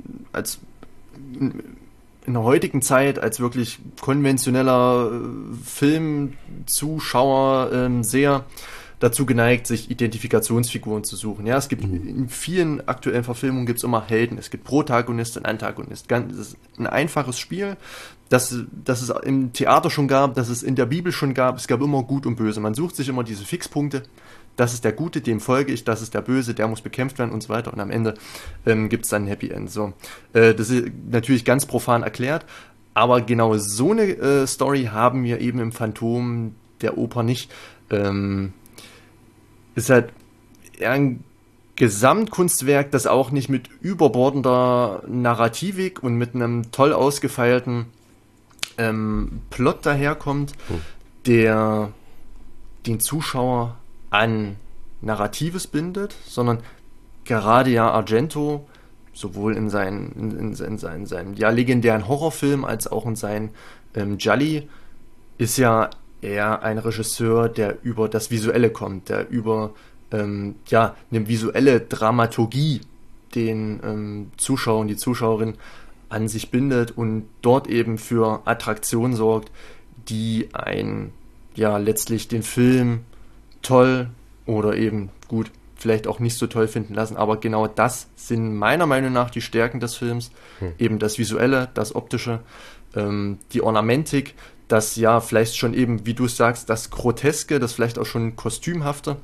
in der heutigen Zeit als wirklich konventioneller Filmzuschauer sehr dazu geneigt, sich Identifikationsfiguren zu suchen. Ja, es gibt in vielen aktuellen Verfilmungen gibt es immer Helden. Es gibt Protagonist und Antagonist. Das ist ein einfaches Spiel, das es im Theater schon gab, das es in der Bibel schon gab. Es gab immer Gut und Böse. Man sucht sich immer diese Fixpunkte. Das ist der Gute, dem folge ich, das ist der Böse, der muss bekämpft werden und so weiter. Und am Ende gibt es dann ein Happy End. So, das ist natürlich ganz profan erklärt, aber genau so eine Story haben wir eben im Phantom der Oper nicht. Ist halt eher ein Gesamtkunstwerk, das auch nicht mit überbordender Narrativik und mit einem toll ausgefeilten Plot daherkommt, der den Zuschauer an Narratives bindet, sondern gerade ja Argento sowohl in seinen ja, legendären Horrorfilm als auch in seinen Gialli ist ja eher ein Regisseur, der über das Visuelle kommt, der über ja, eine visuelle Dramaturgie den Zuschauer und die Zuschauerin an sich bindet und dort eben für Attraktion sorgt, die ja letztlich den Film toll oder eben gut vielleicht auch nicht so toll finden lassen, aber genau das sind meiner Meinung nach die Stärken des Films, eben das Visuelle, das Optische, die Ornamentik, das ja vielleicht schon eben, wie du sagst, das Groteske, das vielleicht auch schon Kostümhafte,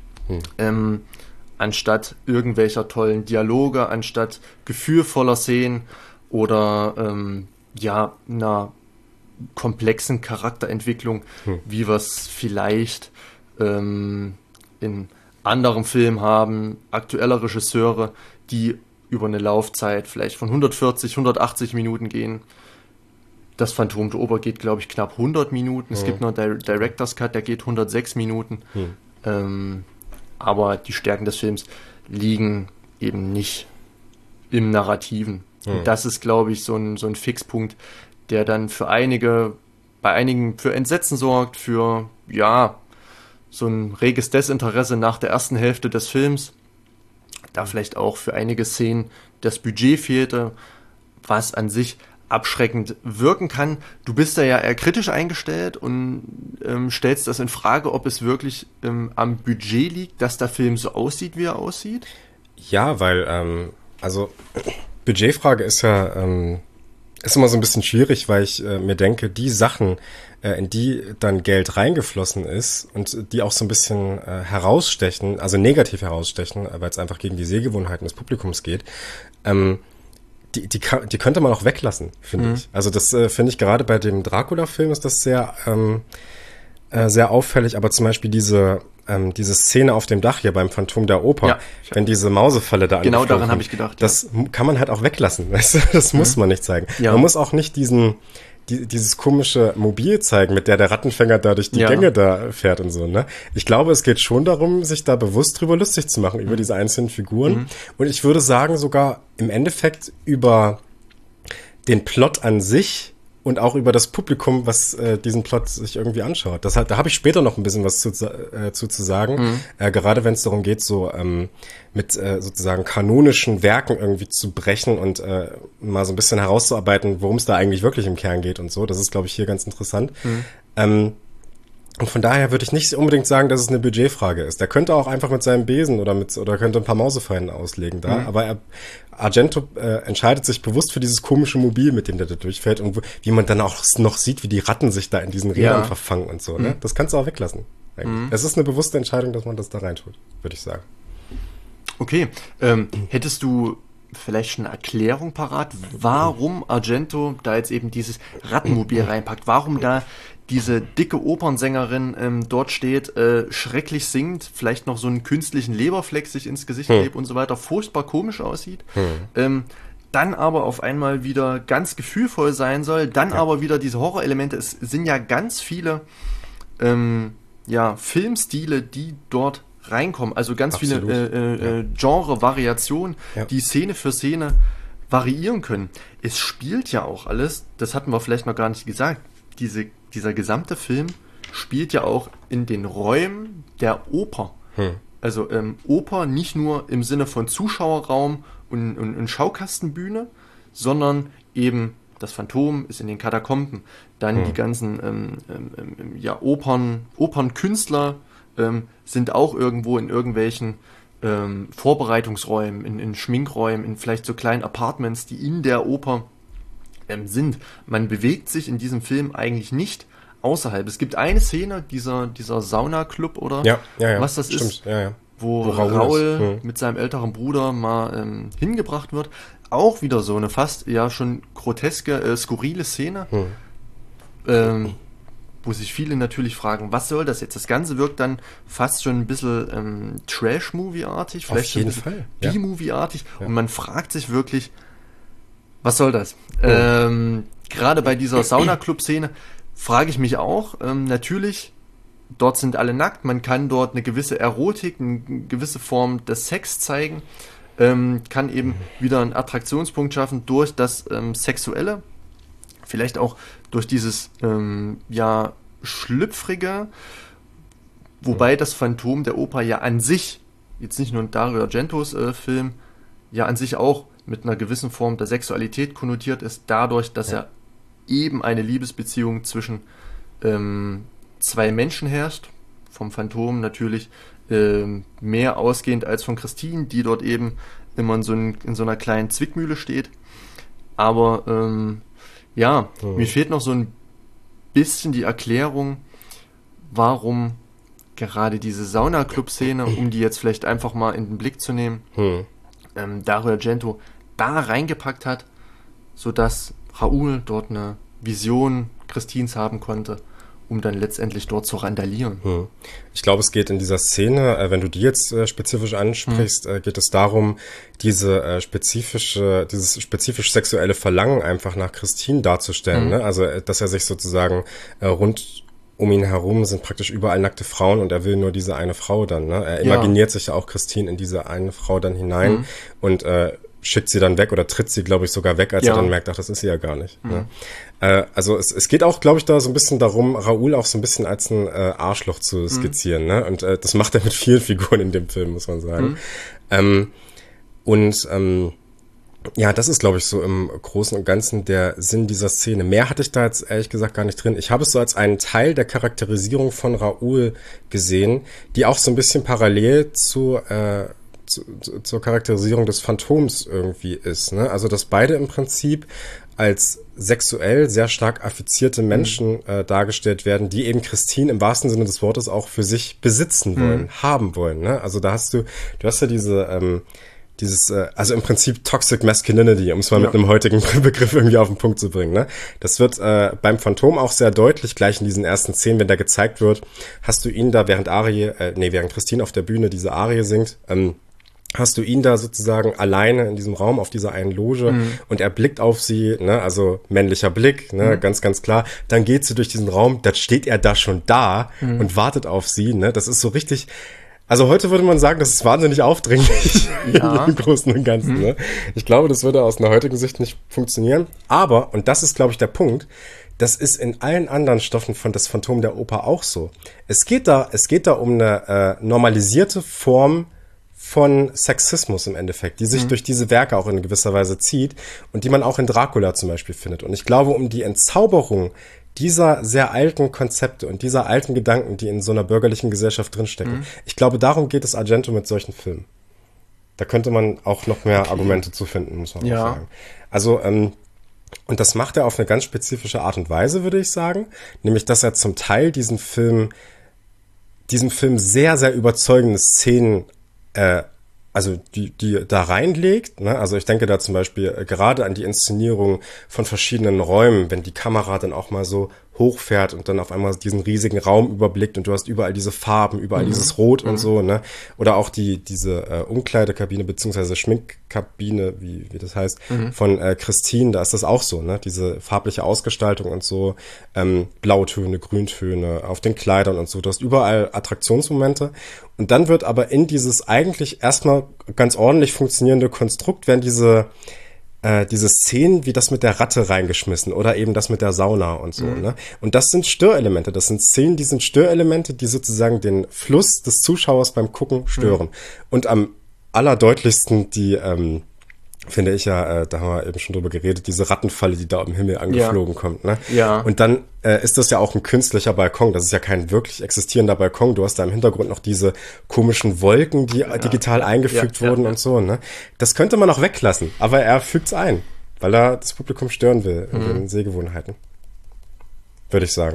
anstatt irgendwelcher tollen Dialoge, anstatt gefühlvoller Szenen oder ja, einer komplexen Charakterentwicklung, wie wir es vielleicht in anderen Filmen haben, aktuelle Regisseure, die über eine Laufzeit vielleicht von 140, 180 Minuten gehen. Das Phantom der Oper geht, glaube ich, knapp 100 Minuten. Es gibt noch einen Director's Cut, der geht 106 Minuten. Aber die Stärken des Films liegen eben nicht im Narrativen. Und das ist, glaube ich, so ein Fixpunkt, der dann bei einigen für Entsetzen sorgt, für, ja, so ein reges Desinteresse nach der ersten Hälfte des Films. Da vielleicht auch für einige Szenen das Budget fehlte, was an sich abschreckend wirken kann. Du bist da ja eher kritisch eingestellt und stellst das in Frage, ob es wirklich am Budget liegt, dass der Film so aussieht, wie er aussieht? Ja, weil, also Budgetfrage ist ja ist immer so ein bisschen schwierig, weil ich mir denke, die Sachen, in die dann Geld reingeflossen ist und die auch so ein bisschen herausstechen, also negativ herausstechen, weil es einfach gegen die Sehgewohnheiten des Publikums geht, die könnte man auch weglassen, finde ich. Also das finde ich gerade bei dem Dracula-Film ist das sehr auffällig, aber zum Beispiel diese Szene auf dem Dach hier beim Phantom der Oper, ja, wenn diese Mausefalle da genau daran habe ich gedacht. Das kann man halt auch weglassen, weißt du? Das muss man nicht zeigen. Ja. Man muss auch nicht dieses komische Mobil zeigen, mit der Rattenfänger da durch die Gänge da fährt und so, ne? Ich glaube, es geht schon darum, sich da bewusst drüber lustig zu machen, über diese einzelnen Figuren. Und ich würde sagen, sogar im Endeffekt über den Plot an sich und auch über das Publikum, was diesen Plot sich irgendwie anschaut. Da habe ich später noch ein bisschen was zu sagen. Gerade wenn es darum geht, so mit sozusagen kanonischen Werken irgendwie zu brechen und mal so ein bisschen herauszuarbeiten, worum es da eigentlich wirklich im Kern geht und so. Das ist, glaube ich, hier ganz interessant. Und von daher würde ich nicht unbedingt sagen, dass es eine Budgetfrage ist. Der könnte auch einfach mit seinem Besen oder könnte ein paar Mausefallen auslegen da. Aber Argento entscheidet sich bewusst für dieses komische Mobil, mit dem der da durchfährt und wie man dann auch noch sieht, wie die Ratten sich da in diesen Rädern verfangen und so. Ne? Das kannst du auch weglassen. Eigentlich. Es ist eine bewusste Entscheidung, dass man das da reintut, würde ich sagen. Okay. Hättest du vielleicht schon eine Erklärung parat, warum Argento da jetzt eben dieses Rattenmobil reinpackt? Warum da diese dicke Opernsängerin dort steht, schrecklich singt, vielleicht noch so einen künstlichen Leberfleck sich ins Gesicht klebt und so weiter, furchtbar komisch aussieht, dann aber auf einmal wieder ganz gefühlvoll sein soll, dann aber wieder diese Horrorelemente. Es sind ja ganz viele Filmstile, die dort reinkommen, also ganz viele Genre-Variationen, die Szene für Szene variieren können. Es spielt ja auch alles, das hatten wir vielleicht noch gar nicht gesagt, dieser gesamte Film spielt ja auch in den Räumen der Oper. Also Oper nicht nur im Sinne von Zuschauerraum und Schaukastenbühne, sondern eben das Phantom ist in den Katakomben. Dann die ganzen Opernkünstler sind auch irgendwo in irgendwelchen Vorbereitungsräumen, in Schminkräumen, in vielleicht so kleinen Apartments, die in der Oper sind. Man bewegt sich in diesem Film eigentlich nicht außerhalb. Es gibt eine Szene, dieser Sauna-Club oder was das ist, wo Raoul mit seinem älteren Bruder mal hingebracht wird. Auch wieder so eine fast schon groteske, skurrile Szene. wo sich viele natürlich fragen, was soll das jetzt? Das Ganze wirkt dann fast schon ein bisschen Trash-Movie-artig, vielleicht Auf jeden schon ein Fall, bisschen ja. B-Movie-artig Ja. und man fragt sich wirklich, was soll das? Gerade bei dieser Sauna-Club-Szene frage ich mich auch, natürlich, dort sind alle nackt, man kann dort eine gewisse Erotik, eine gewisse Form des Sex zeigen, kann eben wieder einen Attraktionspunkt schaffen durch das Sexuelle, vielleicht auch durch dieses Schlüpfrige, wobei das Phantom der Oper ja an sich, jetzt nicht nur ein Dario Argentos Film, ja an sich auch mit einer gewissen Form der Sexualität konnotiert ist, dadurch, dass er eben eine Liebesbeziehung zwischen zwei Menschen herrscht, vom Phantom natürlich mehr ausgehend als von Christine, die dort eben immer in so einer kleinen Zwickmühle steht. Aber mir fehlt noch so ein bisschen die Erklärung, warum gerade diese Sauna-Club-Szene, um die jetzt vielleicht einfach mal in den Blick zu nehmen, Dario Argento da reingepackt hat, sodass Raoul dort eine Vision Christines haben konnte, um dann letztendlich dort zu randalieren. Ich glaube, es geht in dieser Szene, wenn du die jetzt spezifisch ansprichst, geht es darum, dieses spezifisch sexuelle Verlangen einfach nach Christine darzustellen. Ne? Also, dass er sich sozusagen rund um ihn herum sind praktisch überall nackte Frauen und er will nur diese eine Frau dann. Ne? Er imaginiert sich ja auch Christine in diese eine Frau dann hinein und schickt sie dann weg oder tritt sie, glaube ich, sogar weg, als er dann merkt, ach, das ist sie ja gar nicht. Ne? Also es geht auch, glaube ich, da so ein bisschen darum, Raoul auch so ein bisschen als ein Arschloch zu skizzieren. Ne? Und das macht er mit vielen Figuren in dem Film, muss man sagen. Ja, das ist, glaube ich, so im Großen und Ganzen der Sinn dieser Szene. Mehr hatte ich da jetzt ehrlich gesagt gar nicht drin. Ich habe es so als einen Teil der Charakterisierung von Raoul gesehen, die auch so ein bisschen parallel zur Charakterisierung des Phantoms irgendwie ist. Ne? Also, dass beide im Prinzip als sexuell sehr stark affizierte Menschen dargestellt werden, die eben Christine im wahrsten Sinne des Wortes auch für sich besitzen wollen, haben wollen. Ne? Also da hast du hast ja also im Prinzip Toxic Masculinity, um es mal mit einem heutigen Begriff irgendwie auf den Punkt zu bringen. Ne? Das wird beim Phantom auch sehr deutlich, gleich in diesen ersten Szenen, wenn da gezeigt wird, hast du ihn da, während Christine auf der Bühne diese Arie singt, hast du ihn da sozusagen alleine in diesem Raum auf dieser einen Loge und er blickt auf sie, ne, also männlicher Blick, ne, ganz, ganz klar. Dann geht sie durch diesen Raum, dann steht er da schon da und wartet auf sie, ne. Das ist so richtig, also heute würde man sagen, das ist wahnsinnig aufdringlich im Großen und Ganzen, ne. Ich glaube, das würde aus einer heutigen Sicht nicht funktionieren. Aber, und das ist, glaube ich, der Punkt, das ist in allen anderen Stoffen von das Phantom der Oper auch so. Es geht da um eine normalisierte Form von Sexismus im Endeffekt, die sich durch diese Werke auch in gewisser Weise zieht und die man auch in Dracula zum Beispiel findet. Und ich glaube, um die Entzauberung dieser sehr alten Konzepte und dieser alten Gedanken, die in so einer bürgerlichen Gesellschaft drinstecken, ich glaube, darum geht es Argento mit solchen Filmen. Da könnte man auch noch mehr Argumente zu finden, muss man auch sagen. Also, und das macht er auf eine ganz spezifische Art und Weise, würde ich sagen. Nämlich, dass er zum Teil diesem Film sehr, sehr überzeugende Szenen also die da reinlegt, ne? Also ich denke da zum Beispiel gerade an die Inszenierung von verschiedenen Räumen, wenn die Kamera dann auch mal so hochfährt und dann auf einmal diesen riesigen Raum überblickt und du hast überall diese Farben, überall dieses Rot und so, ne? Oder auch diese Umkleidekabine beziehungsweise Schminkkabine, wie das heißt, von Christine, da ist das auch so, ne? Diese farbliche Ausgestaltung und so, Blautöne, Grüntöne auf den Kleidern und so. Du hast überall Attraktionsmomente und dann wird aber in dieses eigentlich erstmal ganz ordentlich funktionierende Konstrukt werden diese Szenen wie das mit der Ratte reingeschmissen oder eben das mit der Sauna und so, ne? Und das sind Störelemente, das sind Szenen, die sind Störelemente, die sozusagen den Fluss des Zuschauers beim Gucken stören. Und am allerdeutlichsten finde ich ja, da haben wir eben schon drüber geredet, diese Rattenfalle, die da am Himmel angeflogen kommt, ne? Ja. Und dann ist das ja auch ein künstlicher Balkon, das ist ja kein wirklich existierender Balkon, du hast da im Hintergrund noch diese komischen Wolken, die digital eingefügt wurden und so, ne? Das könnte man auch weglassen, aber er fügt's ein, weil er das Publikum stören will in den Sehgewohnheiten. Würde ich sagen.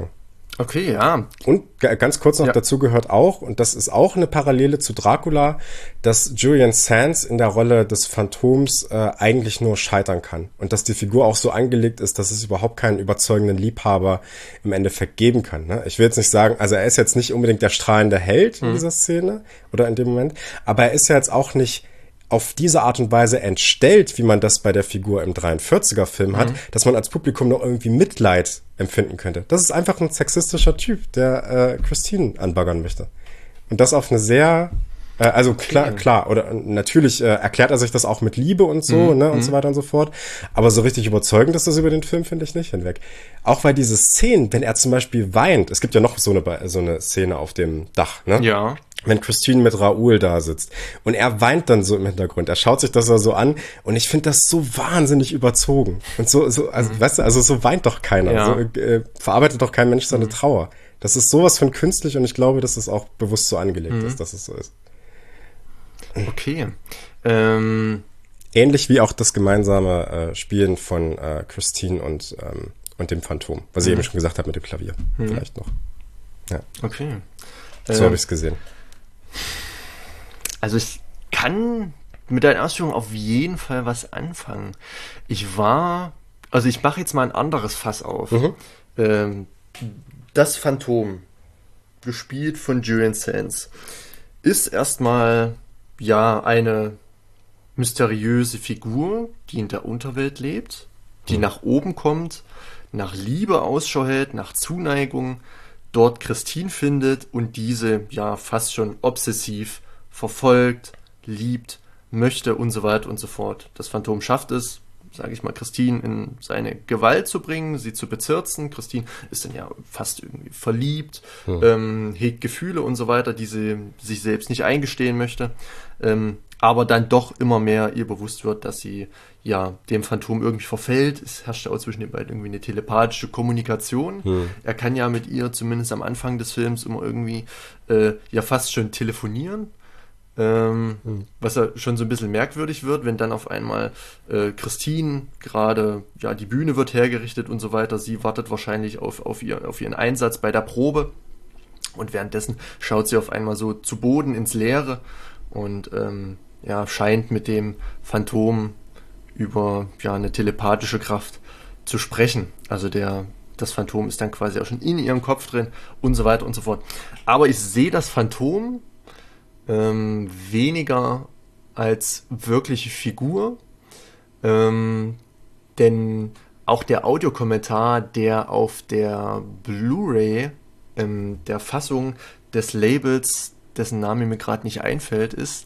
Okay, ja. Und ganz kurz noch dazu gehört auch, und das ist auch eine Parallele zu Dracula, dass Julian Sands in der Rolle des Phantoms eigentlich nur scheitern kann. Und dass die Figur auch so angelegt ist, dass es überhaupt keinen überzeugenden Liebhaber im Endeffekt geben kann. Ne? Ich will jetzt nicht sagen, also er ist jetzt nicht unbedingt der strahlende Held in dieser Szene oder in dem Moment, aber er ist ja jetzt auch nicht auf diese Art und Weise entstellt, wie man das bei der Figur im 43er-Film hat, dass man als Publikum noch irgendwie Mitleid empfinden könnte. Das ist einfach ein sexistischer Typ, der Christine anbaggern möchte. Und das auf eine sehr, also klar, oder natürlich erklärt er sich das auch mit Liebe und so, ne, und so weiter und so fort. Aber so richtig überzeugend ist das über den Film, finde ich nicht hinweg. Auch weil diese Szenen, wenn er zum Beispiel weint, es gibt ja noch so eine Szene auf dem Dach, ne? Ja. Wenn Christine mit Raoul da sitzt und er weint dann so im Hintergrund, er schaut sich das so an und ich finde das so wahnsinnig überzogen und so also weißt du, also so weint doch keiner, Ja. so verarbeitet doch kein Mensch seine Trauer. Das ist sowas von künstlich und ich glaube, dass es auch bewusst so angelegt ist, dass es so ist. Okay. Ähnlich wie auch das gemeinsame Spielen von Christine und dem Phantom, was ich eben schon gesagt habe mit dem Klavier, vielleicht noch. Ja, Okay. so habe ich es gesehen. Also ich kann mit deinen Ausführungen auf jeden Fall was anfangen. Ich mache jetzt mal ein anderes Fass auf. Das Phantom, gespielt von Julian Sands, ist erstmal ja eine mysteriöse Figur, die in der Unterwelt lebt, die nach oben kommt, nach Liebe Ausschau hält, nach Zuneigung, dort Christine findet und diese ja fast schon obsessiv verfolgt, liebt, möchte und so weiter und so fort. Das Phantom schafft es, sage ich mal, Christine in seine Gewalt zu bringen, sie zu bezirzen. Christine ist dann ja fast irgendwie verliebt, hegt Gefühle und so weiter, die sie sich selbst nicht eingestehen möchte, aber dann doch immer mehr ihr bewusst wird, dass sie ja dem Phantom irgendwie verfällt. Es herrscht ja auch zwischen den beiden irgendwie eine telepathische Kommunikation. Er kann ja mit ihr zumindest am Anfang des Films immer irgendwie ja fast schon telefonieren. Was ja schon so ein bisschen merkwürdig wird, wenn dann auf einmal Christine gerade, ja, die Bühne wird hergerichtet und so weiter. Sie wartet wahrscheinlich auf ihren Einsatz bei der Probe und währenddessen schaut sie auf einmal so zu Boden ins Leere und ja, scheint mit dem Phantom über ja, eine telepathische Kraft zu sprechen. Also das Phantom ist dann quasi auch schon in ihrem Kopf drin und so weiter und so fort. Aber ich sehe das Phantom weniger als wirkliche Figur, denn auch der Audiokommentar, der auf der Blu-ray der Fassung des Labels, dessen Name mir gerade nicht einfällt, ist,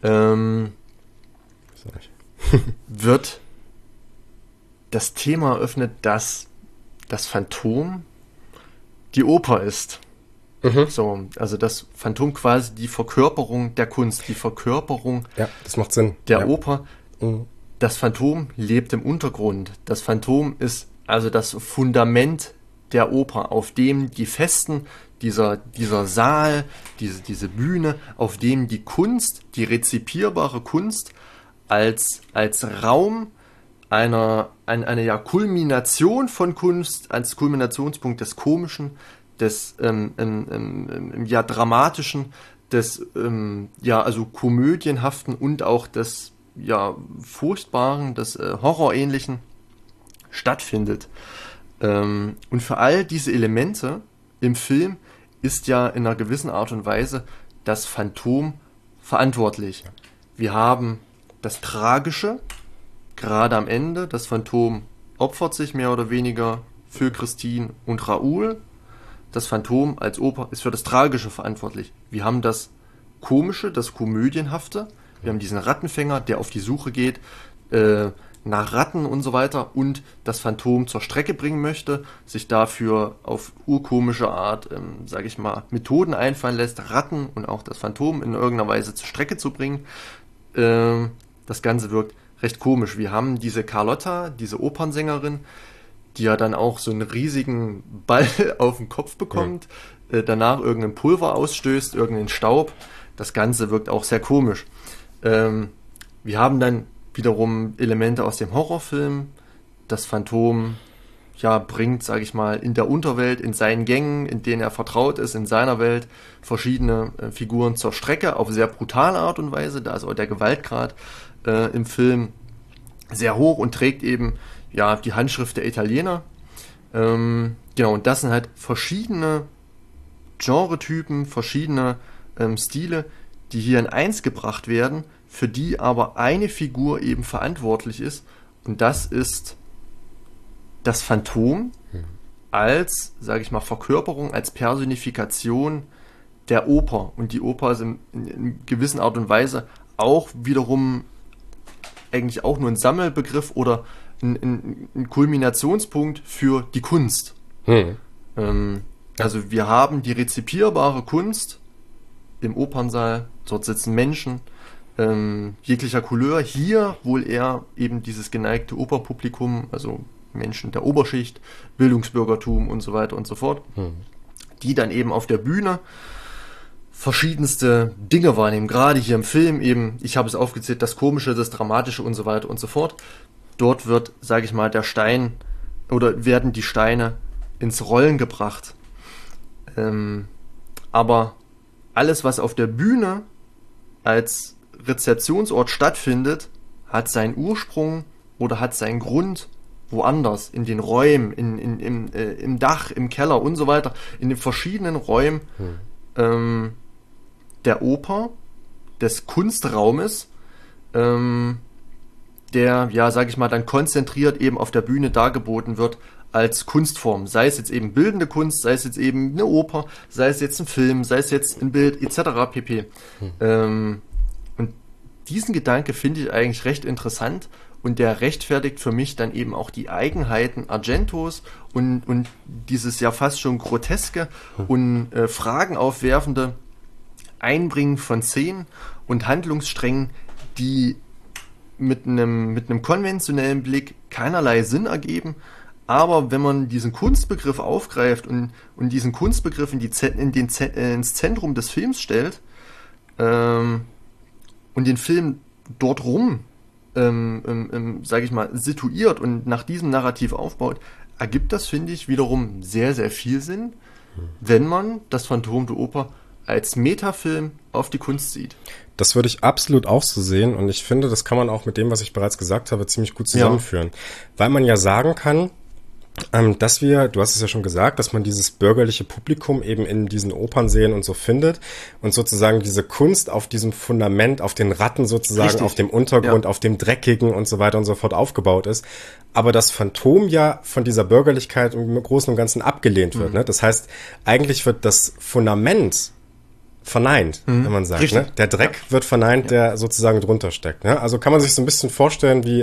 wird das Thema eröffnet, dass das Phantom die Oper ist. So, also das Phantom quasi die Verkörperung der Kunst, die Verkörperung das macht Sinn. der Oper. Das Phantom lebt im Untergrund. Das Phantom ist also das Fundament der Oper, auf dem die Festen, dieser Saal, diese Bühne, auf dem die Kunst, die rezipierbare Kunst als Raum eine ja, Kulmination von Kunst, als Kulminationspunkt des Komischen, des ja, Dramatischen, des ja, also Komödienhaften und auch des ja, Furchtbaren, des Horrorähnlichen stattfindet. Und für all diese Elemente im Film ist ja in einer gewissen Art und Weise das Phantom verantwortlich. Wir haben das Tragische, gerade am Ende. Das Phantom opfert sich mehr oder weniger für Christine und Raoul. Das Phantom als Oper ist für das Tragische verantwortlich. Wir haben das Komische, das Komödienhafte. Wir haben diesen Rattenfänger, der auf die Suche geht nach Ratten und so weiter und das Phantom zur Strecke bringen möchte, sich dafür auf urkomische Art, sage ich mal, Methoden einfallen lässt, Ratten und auch das Phantom in irgendeiner Weise zur Strecke zu bringen. Das Ganze wirkt recht komisch. Wir haben diese Carlotta, diese Opernsängerin, die ja dann auch so einen riesigen Ball auf den Kopf bekommt, danach irgendein Pulver ausstößt, irgendeinen Staub. Das Ganze wirkt auch sehr komisch. Wir haben dann wiederum Elemente aus dem Horrorfilm. Das Phantom bringt, sage ich mal, in der Unterwelt, in seinen Gängen, in denen er vertraut ist, in seiner Welt, verschiedene Figuren zur Strecke auf sehr brutale Art und Weise. Da ist auch der Gewaltgrad im Film sehr hoch und trägt eben die Handschrift der Italiener. Genau, und das sind halt verschiedene Genretypen, verschiedene Stile, die hier in eins gebracht werden, für die aber eine Figur eben verantwortlich ist. Und das ist das Phantom als, sage ich mal, Verkörperung, als Personifikation der Oper. Und die Oper ist in gewisser Art und Weise auch wiederum eigentlich auch nur ein Sammelbegriff oder ein Kulminationspunkt für die Kunst. Also wir haben die rezipierbare Kunst im Opernsaal, dort sitzen Menschen jeglicher Couleur, hier wohl eher eben dieses geneigte Opernpublikum, also Menschen der Oberschicht, Bildungsbürgertum und so weiter und so fort, die dann eben auf der Bühne verschiedenste Dinge wahrnehmen, gerade hier im Film eben, ich habe es aufgezählt, das Komische, das Dramatische und so weiter und so fort. Dort wird, sage ich mal, der Stein oder werden die Steine ins Rollen gebracht. Aber alles, was auf der Bühne als Rezeptionsort stattfindet, hat seinen Ursprung oder hat seinen Grund woanders, in den Räumen, im Dach, im Keller und so weiter, in den verschiedenen Räumen der Oper, des Kunstraumes, der, sag ich mal, dann konzentriert eben auf der Bühne dargeboten wird als Kunstform. Sei es jetzt eben bildende Kunst, sei es jetzt eben eine Oper, sei es jetzt ein Film, sei es jetzt ein Bild, etc. pp. Und diesen Gedanke finde ich eigentlich recht interessant und der rechtfertigt für mich dann eben auch die Eigenheiten Argentos und dieses ja fast schon groteske und Fragen aufwerfende Einbringen von Szenen und Handlungssträngen, die mit einem konventionellen Blick keinerlei Sinn ergeben, aber wenn man diesen Kunstbegriff aufgreift und diesen Kunstbegriff ins Zentrum des Films stellt und den Film dort rum, sage ich mal, situiert und nach diesem Narrativ aufbaut, ergibt das, finde ich, wiederum sehr, sehr viel Sinn, wenn man das Phantom der Oper als Metafilm auf die Kunst sieht. Das würde ich absolut auch so sehen und ich finde, das kann man auch mit dem, was ich bereits gesagt habe, ziemlich gut zusammenführen. Weil man ja sagen kann, dass du hast es ja schon gesagt, dass man dieses bürgerliche Publikum eben in diesen Opernsälen und so findet und sozusagen diese Kunst auf diesem Fundament, auf den Ratten sozusagen, richtig, auf dem Untergrund, auf dem Dreckigen und so weiter und so fort aufgebaut ist. Aber das Phantom ja von dieser Bürgerlichkeit im Großen und Ganzen abgelehnt wird. Ne? Das heißt, eigentlich wird das Fundament verneint, wenn man sagt. Ne? Der Dreck wird verneint, der sozusagen drunter steckt. Ne? Also kann man sich so ein bisschen vorstellen wie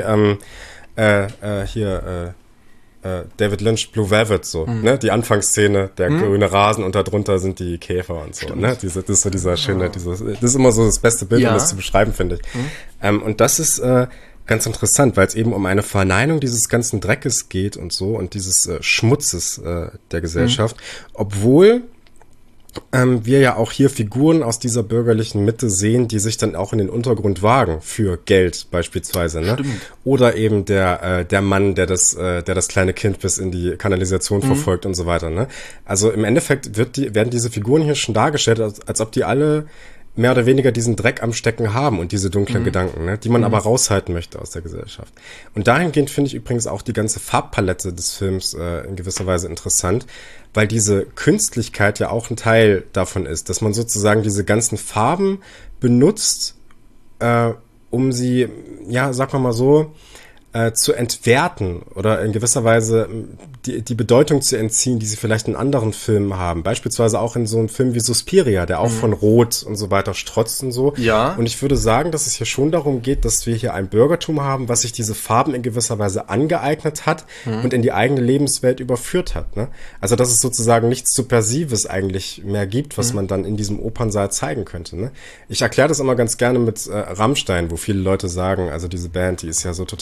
David Lynch Blue Velvet, so, ne? Die Anfangsszene, der grüne Rasen und darunter sind die Käfer und so, ne? Das ist so dieser schöne, das ist immer so das beste Bild, um das zu beschreiben, finde ich. Und das ist ganz interessant, weil es eben um eine Verneinung dieses ganzen Dreckes geht und so und dieses Schmutzes der Gesellschaft, obwohl wir ja auch hier Figuren aus dieser bürgerlichen Mitte sehen, die sich dann auch in den Untergrund wagen für Geld beispielsweise, ne? Oder eben der Mann, der das kleine Kind bis in die Kanalisation verfolgt und so weiter, ne? Also im Endeffekt werden diese Figuren hier schon dargestellt, als ob die alle mehr oder weniger diesen Dreck am Stecken haben und diese dunklen Gedanken, ne, die man aber raushalten möchte aus der Gesellschaft. Und dahingehend finde ich übrigens auch die ganze Farbpalette des Films in gewisser Weise interessant, weil diese Künstlichkeit ja auch ein Teil davon ist, dass man sozusagen diese ganzen Farben benutzt, um sie, ja, sagen wir mal so, zu entwerten oder in gewisser Weise die Bedeutung zu entziehen, die sie vielleicht in anderen Filmen haben. Beispielsweise auch in so einem Film wie Suspiria, der auch von Rot und so weiter strotzt und so. Ja. Und ich würde sagen, dass es hier schon darum geht, dass wir hier ein Bürgertum haben, was sich diese Farben in gewisser Weise angeeignet hat und in die eigene Lebenswelt überführt hat. Ne? Also dass es sozusagen nichts Subversives eigentlich mehr gibt, was man dann in diesem Opernsaal zeigen könnte. Ne? Ich erkläre das immer ganz gerne mit Rammstein, wo viele Leute sagen, also diese Band, die ist ja so total subversiv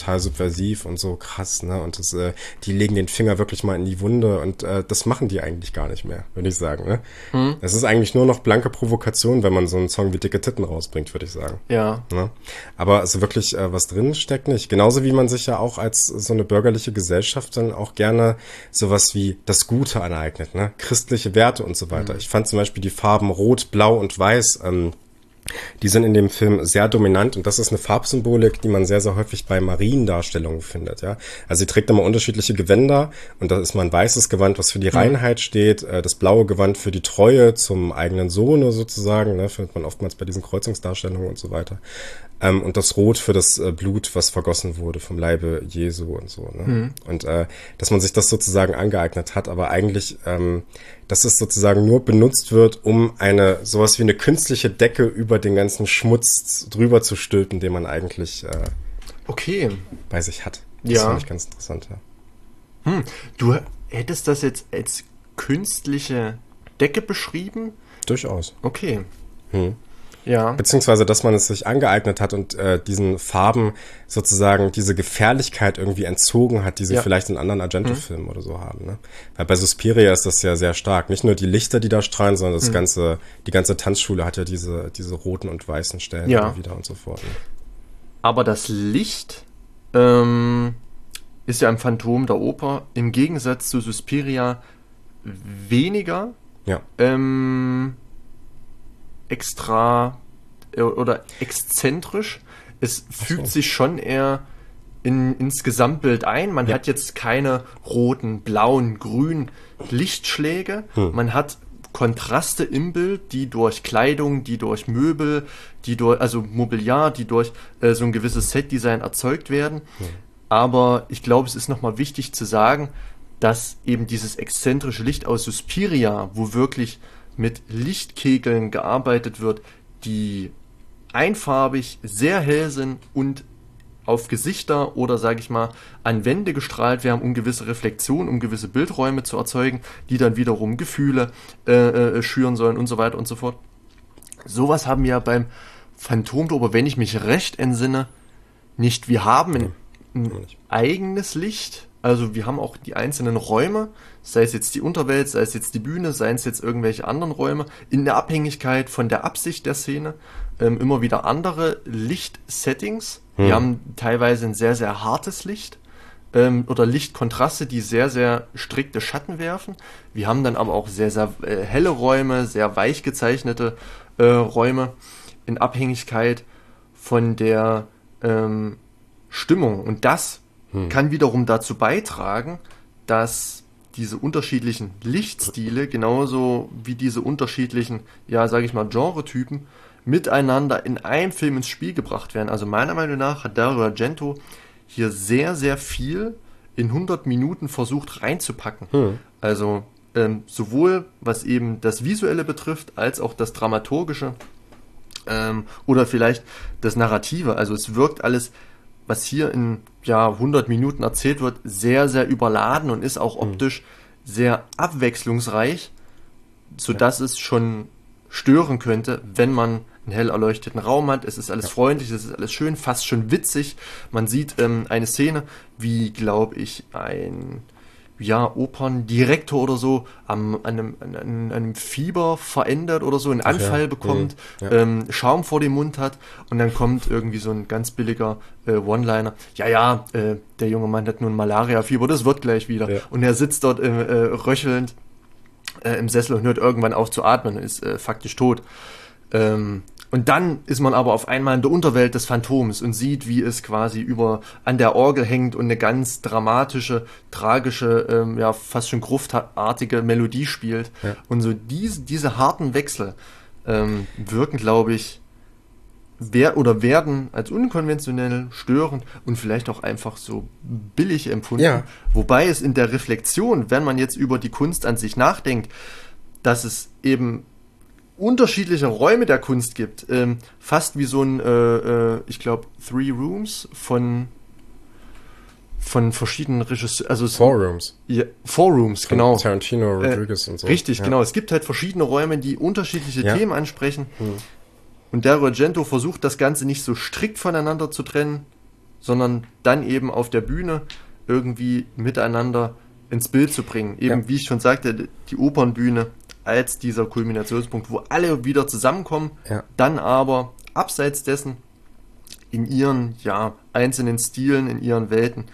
persuasiv und so krass, ne? Und die legen den Finger wirklich mal in die Wunde und das machen die eigentlich gar nicht mehr, würde ich sagen, ne? Es ist eigentlich nur noch blanke Provokation, wenn man so einen Song wie Dicke Titten rausbringt, würde ich sagen. Ja. Ne? Aber also wirklich was drin steckt nicht. Genauso wie man sich ja auch als so eine bürgerliche Gesellschaft dann auch gerne sowas wie das Gute aneignet, ne? Christliche Werte und so weiter. Ich fand zum Beispiel die Farben Rot, Blau und Weiß, die sind in dem Film sehr dominant und das ist eine Farbsymbolik, die man sehr, sehr häufig bei Mariendarstellungen findet, ja. Also sie trägt immer unterschiedliche Gewänder und da ist mal ein weißes Gewand, was für die Reinheit steht, das blaue Gewand für die Treue zum eigenen Sohne sozusagen, ne, findet man oftmals bei diesen Kreuzungsdarstellungen und so weiter. Und das Rot für das Blut, was vergossen wurde vom Leibe Jesu und so, ne. Und dass man sich das sozusagen angeeignet hat, aber eigentlich dass es sozusagen nur benutzt wird, um sowas wie eine künstliche Decke über den ganzen Schmutz drüber zu stülpen, den man eigentlich bei sich hat. Das finde ich ganz interessant, ja. Du hättest das jetzt als künstliche Decke beschrieben? Durchaus. Okay. Ja. Beziehungsweise, dass man es sich angeeignet hat und diesen Farben sozusagen diese Gefährlichkeit irgendwie entzogen hat, die sie vielleicht in anderen Argento-Filmen oder so haben. Ne? Weil bei Suspiria ist das ja sehr stark. Nicht nur die Lichter, die da strahlen, sondern die ganze Tanzschule hat ja diese roten und weißen Stellen wieder und so fort. Ne? Aber das Licht ist ja im Phantom der Oper im Gegensatz zu Suspiria weniger extra oder exzentrisch. Es fügt sich schon eher ins Gesamtbild ein. Man hat jetzt keine roten, blauen, grünen Lichtschläge. Man hat Kontraste im Bild, die durch Kleidung, die durch Möbel, also Mobiliar, die durch so ein gewisses Setdesign erzeugt werden. Aber ich glaube, es ist nochmal wichtig zu sagen, dass eben dieses exzentrische Licht aus Suspiria, wo wirklich mit Lichtkegeln gearbeitet wird, die einfarbig sehr hell sind und auf Gesichter oder, sage ich mal, an Wände gestrahlt werden, um gewisse Reflexionen, um gewisse Bildräume zu erzeugen, die dann wiederum Gefühle schüren sollen und so weiter und so fort. Sowas haben wir ja beim Phantom der Oper, wenn ich mich recht entsinne, nicht. Wir haben ein eigenes Licht. Also wir haben auch die einzelnen Räume, sei es jetzt die Unterwelt, sei es jetzt die Bühne, sei es jetzt irgendwelche anderen Räume, in der Abhängigkeit von der Absicht der Szene, immer wieder andere Lichtsettings. Wir haben teilweise ein sehr, sehr hartes Licht oder Lichtkontraste, die sehr, sehr strikte Schatten werfen. Wir haben dann aber auch sehr, sehr helle Räume, sehr weich gezeichnete Räume in Abhängigkeit von der Stimmung. Und das kann wiederum dazu beitragen, dass diese unterschiedlichen Lichtstile, genauso wie diese unterschiedlichen, ja, sage ich mal, Genretypen, miteinander in einem Film ins Spiel gebracht werden. Also meiner Meinung nach hat Dario Argento hier sehr, sehr viel in 100 Minuten versucht reinzupacken. Also sowohl was eben das Visuelle betrifft, als auch das Dramaturgische oder vielleicht das Narrative. Also es wirkt alles, was hier in 100 Minuten erzählt wird, sehr, sehr überladen und ist auch optisch sehr abwechslungsreich, sodass es schon stören könnte, wenn man einen hell erleuchteten Raum hat. Es ist alles freundlich, es ist alles schön, fast schon witzig. Man sieht eine Szene, wie, glaube ich, ein Operndirektor oder so an einem Fieber verändert oder so, einen Anfall bekommt, Schaum vor dem Mund hat und dann kommt irgendwie so ein ganz billiger One-Liner. Der junge Mann hat nun Malaria-Fieber, das wird gleich wieder. Ja. Und er sitzt dort röchelnd im Sessel und hört irgendwann auf zu atmen und ist faktisch tot. Und dann ist man aber auf einmal in der Unterwelt des Phantoms und sieht, wie es quasi an der Orgel hängt und eine ganz dramatische, tragische, fast schon gruftartige Melodie spielt. Ja. Und so diese harten Wechsel wirken, glaube ich, werden als unkonventionell, störend und vielleicht auch einfach so billig empfunden. Ja. Wobei es in der Reflexion, wenn man jetzt über die Kunst an sich nachdenkt, dass es eben unterschiedliche Räume der Kunst gibt, fast wie so ein, ich glaube, Three Rooms von verschiedenen Regisseuren, also Four Rooms. Ja, Four Rooms, genau. Tarantino, Rodriguez und so. Richtig, genau. Es gibt halt verschiedene Räume, die unterschiedliche Themen ansprechen. Und Dario Argento versucht das Ganze nicht so strikt voneinander zu trennen, sondern dann eben auf der Bühne irgendwie miteinander ins Bild zu bringen. Eben, wie ich schon sagte, die Opernbühne als dieser Kulminationspunkt, wo alle wieder zusammenkommen, dann aber abseits dessen in ihren einzelnen Stilen, in ihren Welten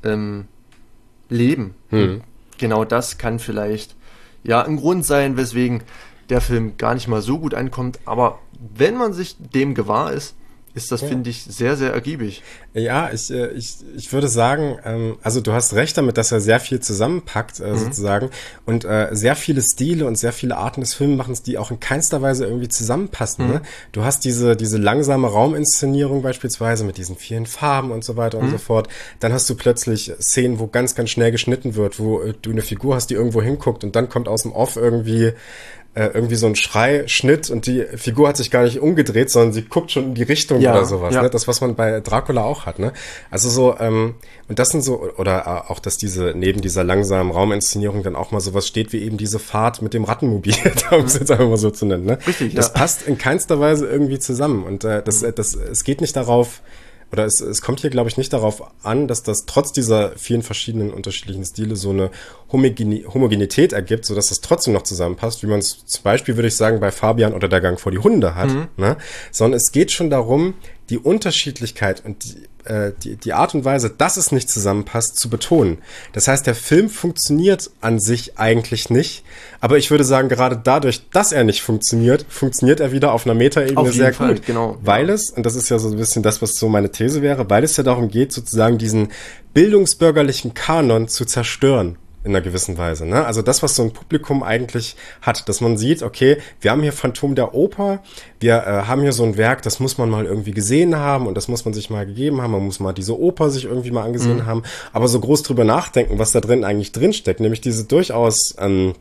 leben. Genau das kann vielleicht ein Grund sein, weswegen der Film gar nicht mal so gut ankommt, aber wenn man sich dem gewahr ist, ist das, finde ich, sehr, sehr ergiebig. Ja, ich würde sagen, also du hast recht damit, dass er sehr viel zusammenpackt, sozusagen, und sehr viele Stile und sehr viele Arten des Filmemachens, die auch in keinster Weise irgendwie zusammenpassen. Ne? Du hast diese langsame Rauminszenierung beispielsweise mit diesen vielen Farben und so weiter und so fort. Dann hast du plötzlich Szenen, wo ganz, ganz schnell geschnitten wird, wo du eine Figur hast, die irgendwo hinguckt und dann kommt aus dem Off irgendwie so ein Schrei-Schnitt und die Figur hat sich gar nicht umgedreht, sondern sie guckt schon in die Richtung oder sowas. Ne? Das, was man bei Dracula auch hat. Ne? Also so, und das sind so, oder auch, dass neben dieser langsamen Rauminszenierung dann auch mal sowas steht, wie eben diese Fahrt mit dem Rattenmobil, um es jetzt einfach mal so zu nennen. Ne? Richtig, das passt in keinster Weise irgendwie zusammen und es geht nicht darauf, oder es kommt hier, glaube ich, nicht darauf an, dass das trotz dieser vielen verschiedenen unterschiedlichen Stile so eine Homogenität ergibt, sodass das trotzdem noch zusammenpasst, wie man es zum Beispiel, würde ich sagen, bei Fabian oder der Gang vor die Hunde hat, ne? Sondern es geht schon darum, die Unterschiedlichkeit und die Art und Weise, dass es nicht zusammenpasst, zu betonen. Das heißt, der Film funktioniert an sich eigentlich nicht, aber ich würde sagen, gerade dadurch, dass er nicht funktioniert er wieder auf einer Metaebene sehr gut. Genau. Weil es, und das ist ja so ein bisschen das, was so meine These wäre, weil es ja darum geht, sozusagen diesen bildungsbürgerlichen Kanon zu zerstören. In einer gewissen Weise, ne? Also das, was so ein Publikum eigentlich hat, dass man sieht, okay, wir haben hier Phantom der Oper, wir haben hier so ein Werk, das muss man mal irgendwie gesehen haben und das muss man sich mal gegeben haben, man muss mal diese Oper sich irgendwie mal angesehen haben, aber so groß drüber nachdenken, was da drin eigentlich drinsteckt, nämlich diese durchaus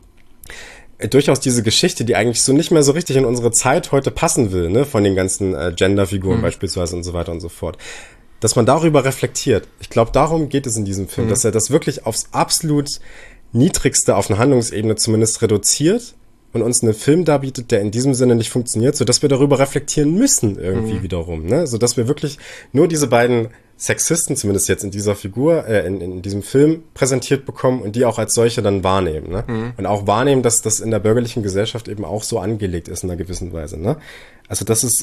diese Geschichte, die eigentlich so nicht mehr so richtig in unsere Zeit heute passen will, ne? Von den ganzen Genderfiguren beispielsweise und so weiter und so fort. Dass man darüber reflektiert. Ich glaube, darum geht es in diesem Film, dass er das wirklich aufs absolut Niedrigste auf einer Handlungsebene zumindest reduziert und uns einen Film darbietet, der in diesem Sinne nicht funktioniert, sodass wir darüber reflektieren müssen irgendwie wiederum, ne? Sodass wir wirklich nur diese beiden Sexisten, zumindest jetzt in dieser Figur, in diesem Film präsentiert bekommen und die auch als solche dann wahrnehmen, ne? Und auch wahrnehmen, dass das in der bürgerlichen Gesellschaft eben auch so angelegt ist in einer gewissen Weise, ne? Also das ist,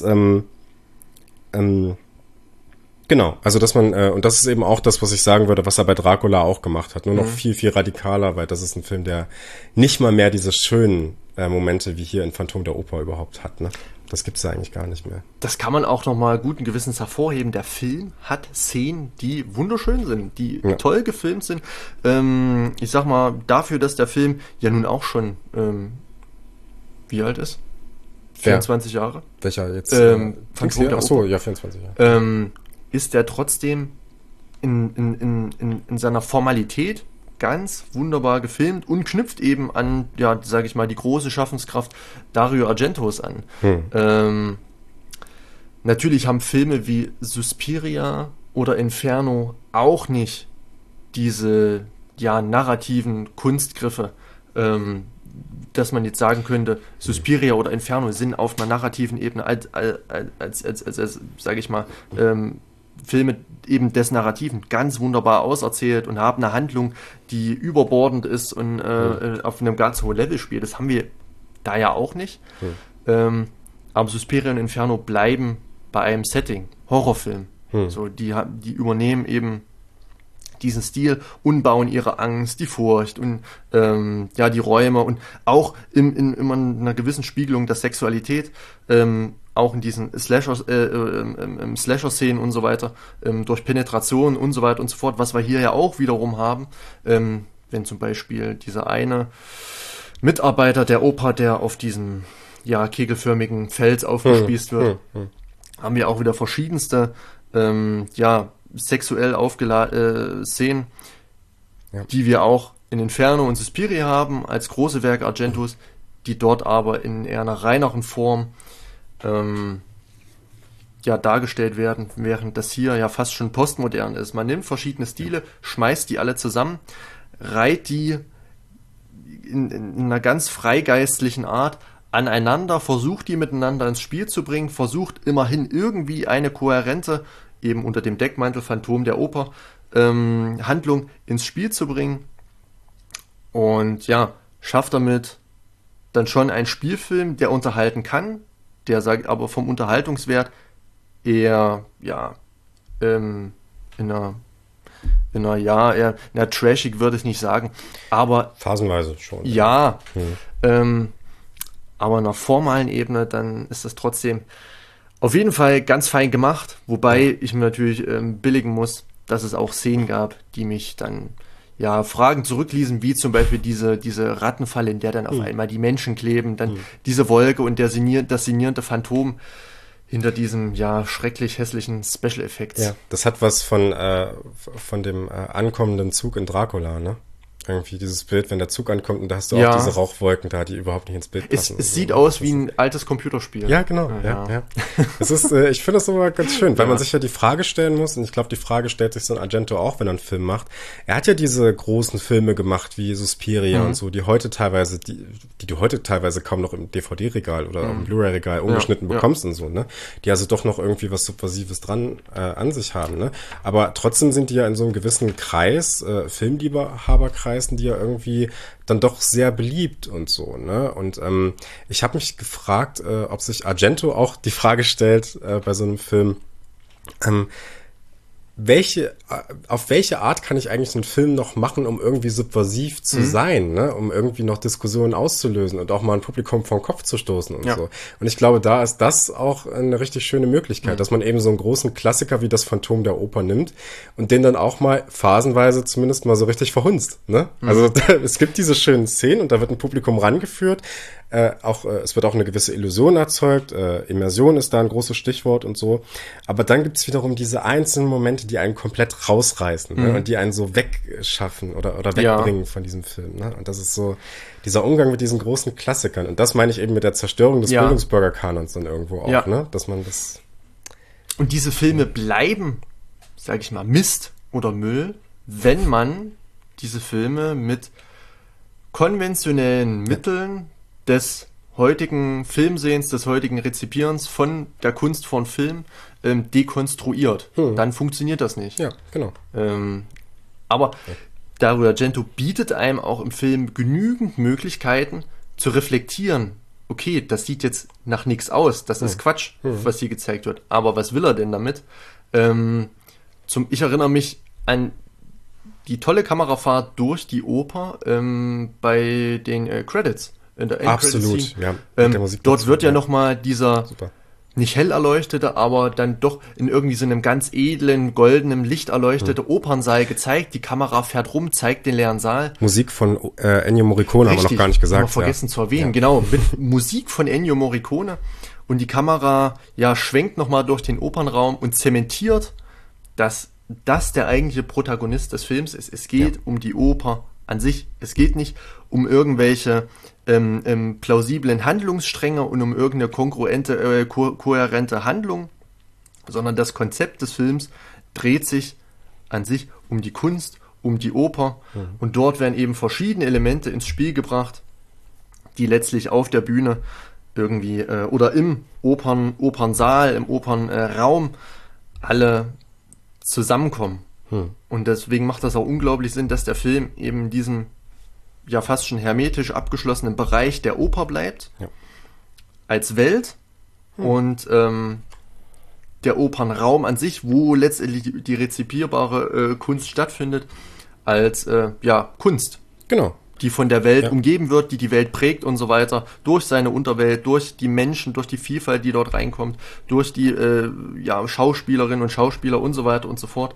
genau, also dass man, und das ist eben auch das, was ich sagen würde, was er bei Dracula auch gemacht hat, nur noch viel, viel radikaler, weil das ist ein Film, der nicht mal mehr diese schönen Momente wie hier in Phantom der Oper überhaupt hat, ne? Das gibt's ja eigentlich gar nicht mehr. Das kann man auch nochmal guten Gewissens hervorheben. Der Film hat Szenen, die wunderschön sind, die toll gefilmt sind. Ich sag mal, dafür, dass der Film ja nun auch schon, wie alt ist? 24 Jahre? Welcher jetzt? Phantom der Oper. Ja, 24 Jahre. Ist der trotzdem in seiner Formalität ganz wunderbar gefilmt und knüpft eben an, sage ich mal, die große Schaffenskraft Dario Argentos an. Natürlich haben Filme wie Suspiria oder Inferno auch nicht diese narrativen Kunstgriffe, dass man jetzt sagen könnte, Suspiria oder Inferno sind auf einer narrativen Ebene als sage ich mal, Filme eben des Narrativen ganz wunderbar auserzählt und haben eine Handlung, die überbordend ist und auf einem ganz hohen Level spielt. Das haben wir da ja auch nicht. Aber Suspiria und Inferno bleiben bei einem Setting, Horrorfilm. So, die übernehmen eben diesen Stil und bauen ihre Angst, die Furcht und die Räume und auch in einer gewissen Spiegelung der Sexualität, auch in diesen Slasher-Szenen und so weiter, durch Penetration und so weiter und so fort, was wir hier ja auch wiederum haben, wenn zum Beispiel dieser eine Mitarbeiter der Oper, der auf diesem kegelförmigen Fels aufgespießt wird, haben wir auch wieder verschiedenste sexuell aufgeladene Szenen, die wir auch in Inferno und Suspiria haben, als große Werke Argentos, die dort aber in eher einer reineren Form dargestellt werden, während das hier ja fast schon postmodern ist. Man nimmt verschiedene Stile, schmeißt die alle zusammen, reiht die in einer ganz freigeistlichen Art aneinander, versucht die miteinander ins Spiel zu bringen, versucht immerhin irgendwie eine kohärente eben unter dem Deckmantel Phantom der Oper Handlung ins Spiel zu bringen. Und ja, schafft damit dann schon einen Spielfilm, der unterhalten kann, der sagt aber vom Unterhaltungswert eher, ja, in einer trashig würde ich nicht sagen, aber phasenweise schon. Ja, aber in einer formalen Ebene, dann ist das trotzdem auf jeden Fall ganz fein gemacht, wobei ich mir natürlich billigen muss, dass es auch Szenen gab, die mich dann ja Fragen zurückließen, wie zum Beispiel diese Rattenfalle, in der dann auf einmal die Menschen kleben, dann diese Wolke und das sinnierende Phantom hinter diesem, ja, schrecklich hässlichen Special Effects. Ja, das hat was von dem ankommenden Zug in Dracula, ne? Irgendwie dieses Bild, wenn der Zug ankommt und da hast du auch diese Rauchwolken da, die überhaupt nicht ins Bild passen. Es sieht aus wie ein altes Computerspiel. Ja, genau. Ja. Es ist, ich finde das aber ganz schön, weil man sich ja die Frage stellen muss, und ich glaube, die Frage stellt sich so ein Argento auch, wenn er einen Film macht. Er hat ja diese großen Filme gemacht, wie Suspiria und so, die du heute teilweise kaum noch im DVD-Regal oder im Blu-ray-Regal ungeschnitten bekommst und so, ne? Die also doch noch irgendwie was Subversives dran an sich haben, ne? Aber trotzdem sind die ja in so einem gewissen Kreis, Filmliebhaberkreis, die ja irgendwie dann doch sehr beliebt und so, ne? Und ich habe mich gefragt, ob sich Argento auch die Frage stellt bei so einem Film, auf welche Art kann ich eigentlich so einen Film noch machen, um irgendwie subversiv zu sein, ne? Um irgendwie noch Diskussionen auszulösen und auch mal ein Publikum vom Kopf zu stoßen und so. Und ich glaube, da ist das auch eine richtig schöne Möglichkeit, dass man eben so einen großen Klassiker wie das Phantom der Oper nimmt und den dann auch mal phasenweise zumindest mal so richtig verhunzt, ne? Also es gibt diese schönen Szenen und da wird ein Publikum rangeführt, es wird auch eine gewisse Illusion erzeugt, Immersion ist da ein großes Stichwort und so, aber dann gibt's wiederum diese einzelnen Momente, die einen komplett rausreißen, ne? Und die einen so wegschaffen oder wegbringen von diesem Film, ne? Und das ist so dieser Umgang mit diesen großen Klassikern und das meine ich eben mit der Zerstörung des Bildungsbürgerkanons dann irgendwo auch, ne? Dass man das... Und diese Filme bleiben, sag ich mal, Mist oder Müll, wenn man diese Filme mit konventionellen Mitteln des heutigen Filmsehens, des heutigen Rezipierens von der Kunst von Film dekonstruiert. Dann funktioniert das nicht. Ja, genau. Aber Dario Argento bietet einem auch im Film genügend Möglichkeiten zu reflektieren. Okay, das sieht jetzt nach nichts aus, das ist Quatsch, was hier gezeigt wird. Aber was will er denn damit? Ich erinnere mich an die tolle Kamerafahrt durch die Oper bei den Credits. In der Absolut, ja. Dort wird ja nochmal dieser nicht hell erleuchtete, aber dann doch in irgendwie so einem ganz edlen, goldenen Licht erleuchtete Opernsaal gezeigt. Die Kamera fährt rum, zeigt den leeren Saal. Musik von Ennio Morricone haben wir noch gar nicht gesagt. Haben wir vergessen zu erwähnen, genau. Mit Musik von Ennio Morricone. Und die Kamera schwenkt nochmal durch den Opernraum und zementiert, dass das der eigentliche Protagonist des Films ist. Es geht um die Oper an sich. Es geht nicht um irgendwelche plausiblen Handlungsstränge und um irgendeine kongruente, kohärente Handlung, sondern das Konzept des Films dreht sich an sich um die Kunst, um die Oper und dort werden eben verschiedene Elemente ins Spiel gebracht, die letztlich auf der Bühne irgendwie oder im Opernsaal, im Opernraum alle zusammenkommen. Und deswegen macht das auch unglaublich Sinn, dass der Film eben in diesem fast schon hermetisch abgeschlossenen Bereich der Oper bleibt, als Welt und der Opernraum an sich, wo letztendlich die rezipierbare Kunst stattfindet, als Kunst. Genau. Die von der Welt umgeben wird, die Welt prägt und so weiter, durch seine Unterwelt, durch die Menschen, durch die Vielfalt, die dort reinkommt, durch die Schauspielerinnen und Schauspieler und so weiter und so fort.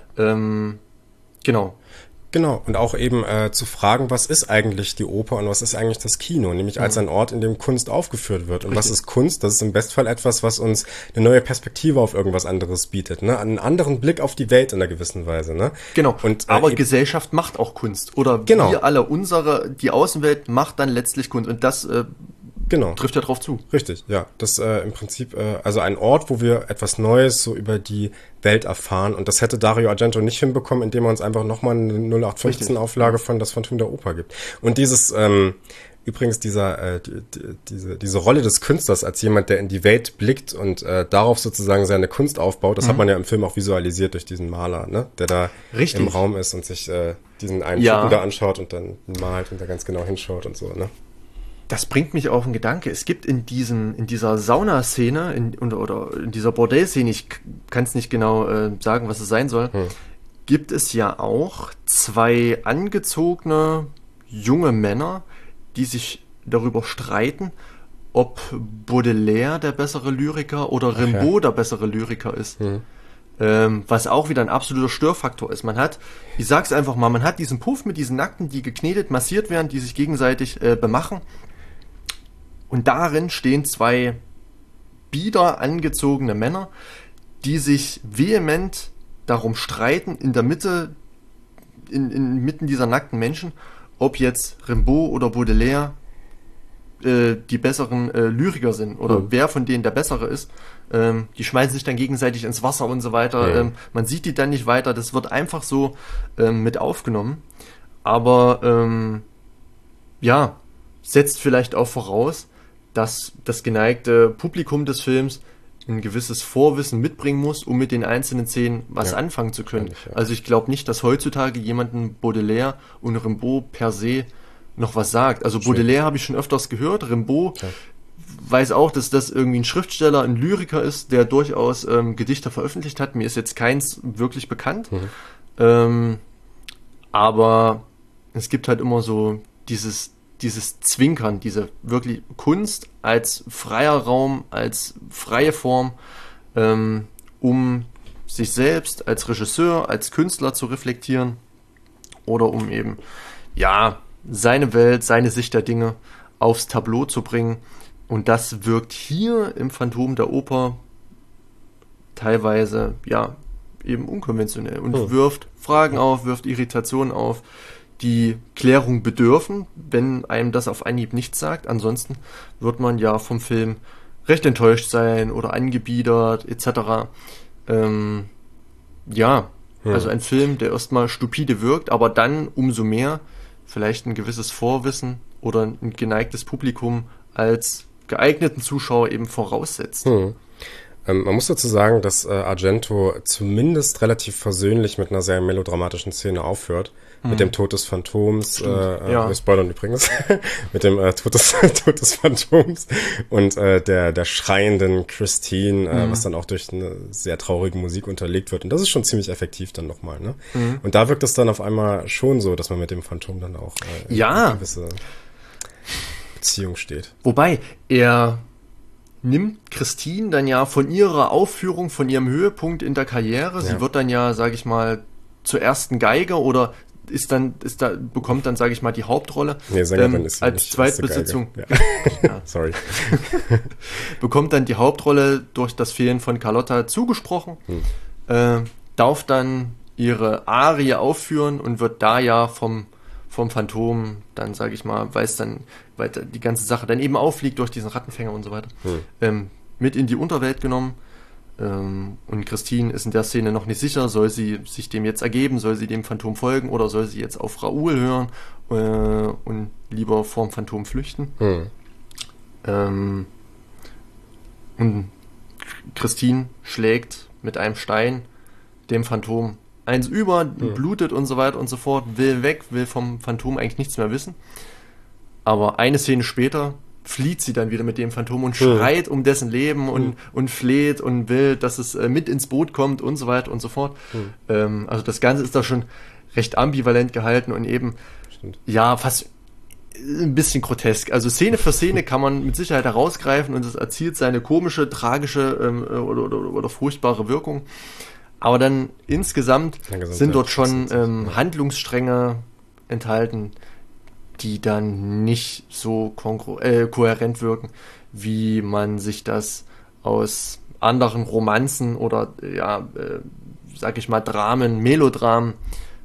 Genau. Genau, und auch eben zu fragen, was ist eigentlich die Oper und was ist eigentlich das Kino, nämlich als ein Ort, in dem Kunst aufgeführt wird. Und Richtig. Was ist Kunst? Das ist im Bestfall etwas, was uns eine neue Perspektive auf irgendwas anderes bietet, ne? Einen anderen Blick auf die Welt in einer gewissen Weise, ne? Genau, und, aber Gesellschaft macht auch Kunst. Oder wir alle, die Außenwelt macht dann letztlich Kunst. Und das trifft ja drauf zu. Richtig, ja. Das im Prinzip, also ein Ort, wo wir etwas Neues so über die Welt erfahren. Und das hätte Dario Argento nicht hinbekommen, indem er uns einfach nochmal eine 0815-Auflage von das Phantom der Oper gibt. Und dieses Übrigens diese Rolle des Künstlers als jemand, der in die Welt blickt und darauf sozusagen seine Kunst aufbaut, das hat man ja im Film auch visualisiert durch diesen Maler, ne? Der da im Raum ist und sich diesen einen Typen da anschaut und dann malt und da ganz genau hinschaut und so, ne? Das bringt mich auf einen Gedanke. Es gibt in dieser Saunaszene oder in dieser Bordellszene, ich kann es nicht genau sagen, was es sein soll, gibt es ja auch zwei angezogene junge Männer, die sich darüber streiten, ob Baudelaire der bessere Lyriker oder Rimbaud der bessere Lyriker ist. Was auch wieder ein absoluter Störfaktor ist. Ich sag's einfach mal, man hat diesen Puff mit diesen Nackten, die geknetet, massiert werden, die sich gegenseitig bemachen. Und darin stehen zwei bieder angezogene Männer, die sich vehement darum streiten, in der Mitte, inmitten dieser nackten Menschen, ob jetzt Rimbaud oder Baudelaire die besseren Lyriker sind oder wer von denen der bessere ist. Die schmeißen sich dann gegenseitig ins Wasser und so weiter. Man sieht die dann nicht weiter. Das wird einfach so mit aufgenommen. Aber setzt vielleicht auch voraus, dass das geneigte Publikum des Films ein gewisses Vorwissen mitbringen muss, um mit den einzelnen Szenen was anfangen zu können. Also ich glaube nicht, dass heutzutage jemanden Baudelaire und Rimbaud per se noch was sagt. Also Baudelaire habe ich schon öfters gehört, Rimbaud weiß auch, dass das irgendwie ein Schriftsteller, ein Lyriker ist, der durchaus Gedichte veröffentlicht hat. Mir ist jetzt keins wirklich bekannt. Aber es gibt halt immer so dieses Zwinkern, diese wirklich Kunst als freier Raum, als freie Form, um sich selbst als Regisseur, als Künstler zu reflektieren oder um eben, seine Welt, seine Sicht der Dinge aufs Tableau zu bringen. Und das wirkt hier im Phantom der Oper teilweise, eben unkonventionell und wirft Fragen auf, wirft Irritationen auf, die Klärung bedürfen, wenn einem das auf Anhieb nichts sagt. Ansonsten wird man ja vom Film recht enttäuscht sein oder angebiedert etc. Also ein Film, der erstmal stupide wirkt, aber dann umso mehr vielleicht ein gewisses Vorwissen oder ein geneigtes Publikum als geeigneten Zuschauer eben voraussetzt. Man muss dazu sagen, dass Argento zumindest relativ versöhnlich mit einer sehr melodramatischen Szene aufhört. Mit dem Tod des Phantoms, wir spoilern übrigens, mit dem Tod des Phantoms und der schreienden Christine, was dann auch durch eine sehr traurige Musik unterlegt wird. Und das ist schon ziemlich effektiv dann nochmal, ne? Und da wirkt es dann auf einmal schon so, dass man mit dem Phantom dann auch in eine gewisse Beziehung steht. Wobei, er nimmt Christine dann ja von ihrer Aufführung, von ihrem Höhepunkt in der Karriere, sie wird dann ja, sag ich mal, zur ersten Geige oder bekommt dann, sage ich mal, die Hauptrolle. Nee, Sängerin ist sie als nicht, Zweitbesetzung. Sorry. Bekommt dann die Hauptrolle durch das Fehlen von Carlotta zugesprochen, darf dann ihre Arie aufführen und wird da ja vom Phantom dann, sage ich mal, weil die ganze Sache dann eben auffliegt durch diesen Rattenfänger und so weiter, mit in die Unterwelt genommen. Und Christine ist in der Szene noch nicht sicher, soll sie sich dem jetzt ergeben, soll sie dem Phantom folgen oder soll sie jetzt auf Raoul hören und lieber vorm Phantom flüchten. Und Christine schlägt mit einem Stein dem Phantom eins über, blutet und so weiter und so fort, will weg, will vom Phantom eigentlich nichts mehr wissen. Aber eine Szene später flieht sie dann wieder mit dem Phantom und schreit um dessen Leben und fleht und will, dass es mit ins Boot kommt und so weiter und so fort. Also das Ganze ist da schon recht ambivalent gehalten und eben, fast ein bisschen grotesk. Also Szene für Szene kann man mit Sicherheit herausgreifen und es erzielt seine komische, tragische oder furchtbare Wirkung. Aber dann insgesamt sind dort schon Handlungsstränge enthalten, die dann nicht so kohärent wirken, wie man sich das aus anderen Romanzen oder, sag ich mal, Dramen, Melodramen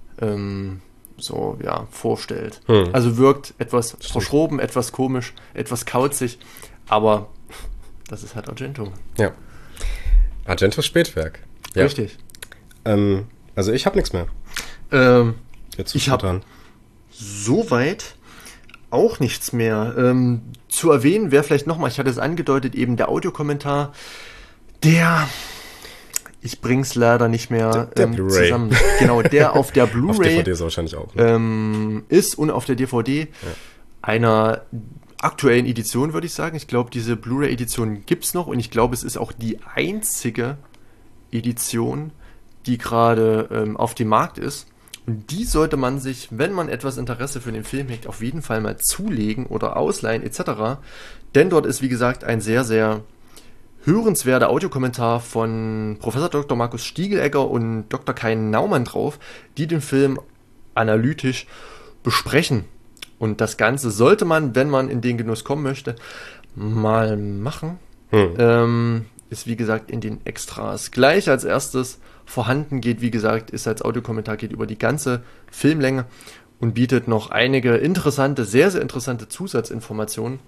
vorstellt. Also wirkt etwas verschroben, etwas komisch, etwas kauzig, aber das ist halt Argento. Ja. Argentos Spätwerk. Ja. Richtig. Also ich habe nichts mehr. Ich habe soweit auch nichts mehr. Zu erwähnen wäre vielleicht nochmal, ich hatte es angedeutet, eben der Audiokommentar, ich bring's leider nicht mehr der zusammen. Genau, der auf der Blu-ray auf DVD ist wahrscheinlich auch. Ne? Ist und auf der DVD einer aktuellen Edition, würde ich sagen. Ich glaube, diese Blu-ray-Edition gibt's noch und ich glaube, es ist auch die einzige Edition, die gerade auf dem Markt ist. Und die sollte man sich, wenn man etwas Interesse für den Film hegt, auf jeden Fall mal zulegen oder ausleihen etc. Denn dort ist, wie gesagt, ein sehr, sehr hörenswerter Audiokommentar von Professor Dr. Markus Stiegelegger und Dr. Kai Naumann drauf, die den Film analytisch besprechen. Und das Ganze sollte man, wenn man in den Genuss kommen möchte, mal machen. Ist wie gesagt in den Extras gleich als erstes vorhanden, geht wie gesagt, ist als Audiokommentar, geht über die ganze Filmlänge und bietet noch einige interessante, sehr, sehr interessante Zusatzinformationen.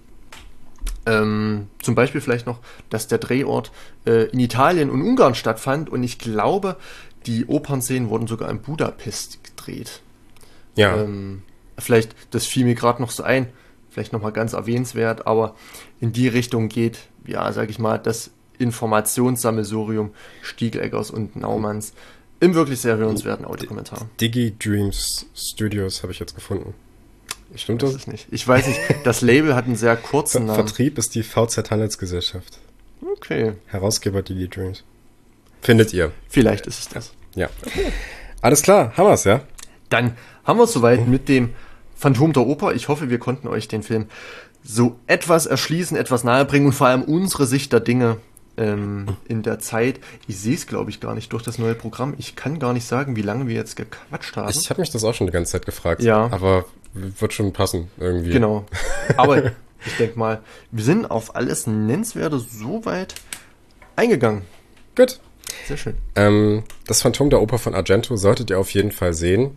Zum Beispiel vielleicht noch, dass der Drehort in Italien und Ungarn stattfand und ich glaube, die Opernszenen wurden sogar in Budapest gedreht. Ja. Vielleicht, das fiel mir gerade noch so ein, vielleicht nochmal ganz erwähnenswert, aber in die Richtung geht, ja, sag ich mal, das Informationssammelsurium Stiegeleggers und Naumanns im wirklich sehr hörenswerten Audiokommentar. DigiDreams Studios habe ich jetzt gefunden. Stimmt das? Weiß ich nicht. Ich weiß nicht, das Label hat einen sehr kurzen Namen. Vertrieb ist die VZ Handelsgesellschaft. Okay. Herausgeber DigiDreams. Findet ihr. Vielleicht ist es das. Ja. Alles klar, haben wir's, ja? Dann haben wir es soweit mit dem Phantom der Oper. Ich hoffe, wir konnten euch den Film so etwas erschließen, etwas nahebringen und vor allem unsere Sicht der Dinge in der Zeit. Ich sehe es, glaube ich, gar nicht durch das neue Programm. Ich kann gar nicht sagen, wie lange wir jetzt gequatscht haben. Ich habe mich das auch schon die ganze Zeit gefragt. Ja. Aber wird schon passen irgendwie. Genau. Aber ich denke mal, wir sind auf alles Nennenswerte soweit eingegangen. Gut. Sehr schön. Das Phantom der Oper von Argento solltet ihr auf jeden Fall sehen.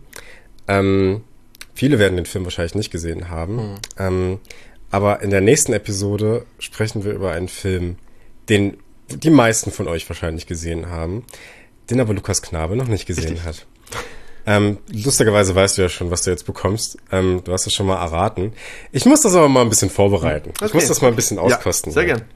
Viele werden den Film wahrscheinlich nicht gesehen haben. Aber in der nächsten Episode sprechen wir über einen Film, den die meisten von euch wahrscheinlich gesehen haben, den aber Lukas Knabe noch nicht gesehen hat. Lustigerweise weißt du ja schon, was du jetzt bekommst. Du hast es schon mal erraten. Ich muss das aber mal ein bisschen vorbereiten. Okay. Ich muss das mal ein bisschen auskosten. Ja, sehr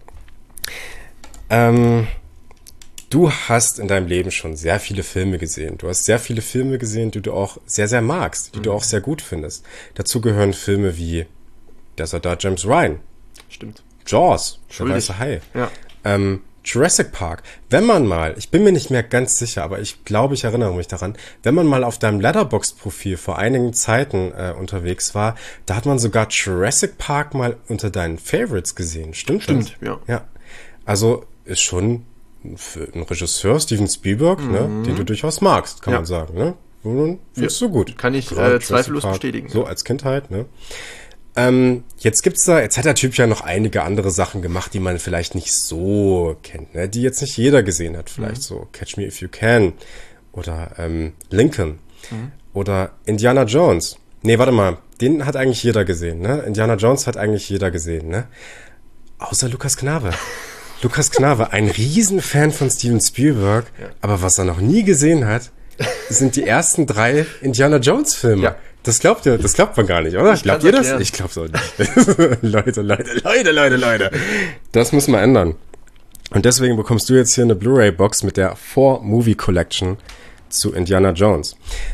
gern. Du hast in deinem Leben schon sehr viele Filme gesehen. Du hast sehr viele Filme gesehen, die du auch sehr, sehr magst, die du auch sehr gut findest. Dazu gehören Filme wie Der Soldat James Ryan. Stimmt. Jaws, der weiße Hai. Ja. Jurassic Park. Wenn man mal, ich bin mir nicht mehr ganz sicher, aber ich glaube, ich erinnere mich daran, wenn man mal auf deinem Letterboxd-Profil vor einigen Zeiten unterwegs war, da hat man sogar Jurassic Park mal unter deinen Favorites gesehen. Stimmt das? Ja. Also ist schon für einen Regisseur, Steven Spielberg, ne, den du durchaus magst, kann man sagen. Ne? Findest du gut. Kann ich zweifellos bestätigen. So als Kind halt. Ne? Jetzt hat der Typ ja noch einige andere Sachen gemacht, die man vielleicht nicht so kennt, ne? Die jetzt nicht jeder gesehen hat. Vielleicht so Catch Me If You Can oder Lincoln oder Indiana Jones. Nee, warte mal, den hat eigentlich jeder gesehen, ne? Indiana Jones hat eigentlich jeder gesehen, ne? Außer Lukas Knabe. Lukas Knabe, ein Riesenfan von Steven Spielberg, aber was er noch nie gesehen hat, sind die ersten 3 Indiana Jones Filme. Ja. Das glaubt man gar nicht, oder? Glaubt ihr das? Ich glaub's auch nicht. Leute. Das müssen wir ändern. Und deswegen bekommst du jetzt hier eine Blu-ray-Box mit der 4-Movie Collection zu Indiana Jones.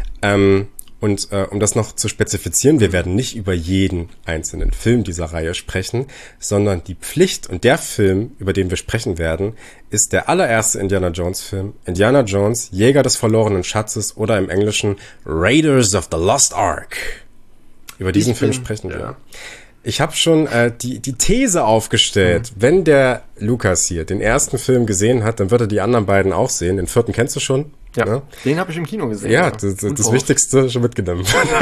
Um das noch zu spezifizieren, wir werden nicht über jeden einzelnen Film dieser Reihe sprechen, sondern die Pflicht und der Film, über den wir sprechen werden, ist der allererste Indiana Jones Film, Indiana Jones, Jäger des verlorenen Schatzes oder im Englischen Raiders of the Lost Ark. Über diesen Film sprechen wir. Ja. Ich habe schon die These aufgestellt, wenn der Lukas hier den ersten Film gesehen hat, dann wird er die anderen beiden auch sehen. Den 4. kennst du schon? Ja, ne? Den habe ich im Kino gesehen. Ja, das Wichtigste schon mitgenommen.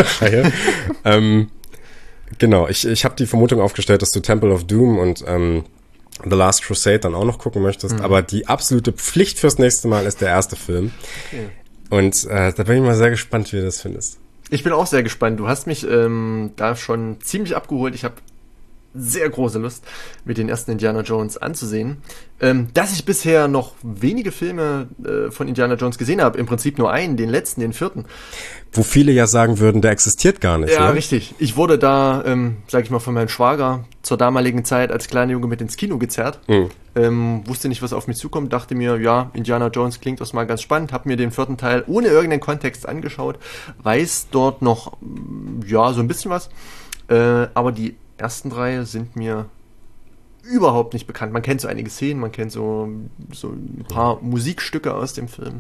Genau, ich habe die Vermutung aufgestellt, dass du Temple of Doom und The Last Crusade dann auch noch gucken möchtest. Aber die absolute Pflicht fürs nächste Mal ist der erste Film. Okay. Und da bin ich mal sehr gespannt, wie du das findest. Ich bin auch sehr gespannt. Du hast mich da schon ziemlich abgeholt. Ich habe sehr große Lust, mir den ersten Indiana Jones anzusehen. Dass ich bisher noch wenige Filme von Indiana Jones gesehen habe, im Prinzip nur einen, den letzten, den 4. Wo viele ja sagen würden, der existiert gar nicht. Ja, ne? richtig. Ich wurde da, sag ich mal, von meinem Schwager zur damaligen Zeit als kleiner Junge mit ins Kino gezerrt. Wusste nicht, was auf mich zukommt, dachte mir, ja, Indiana Jones klingt erstmal ganz spannend, hab mir den 4. Teil ohne irgendeinen Kontext angeschaut, weiß dort noch, ja, so ein bisschen was, aber die ersten 3 sind mir überhaupt nicht bekannt. Man kennt so einige Szenen, man kennt so ein paar Musikstücke aus dem Film.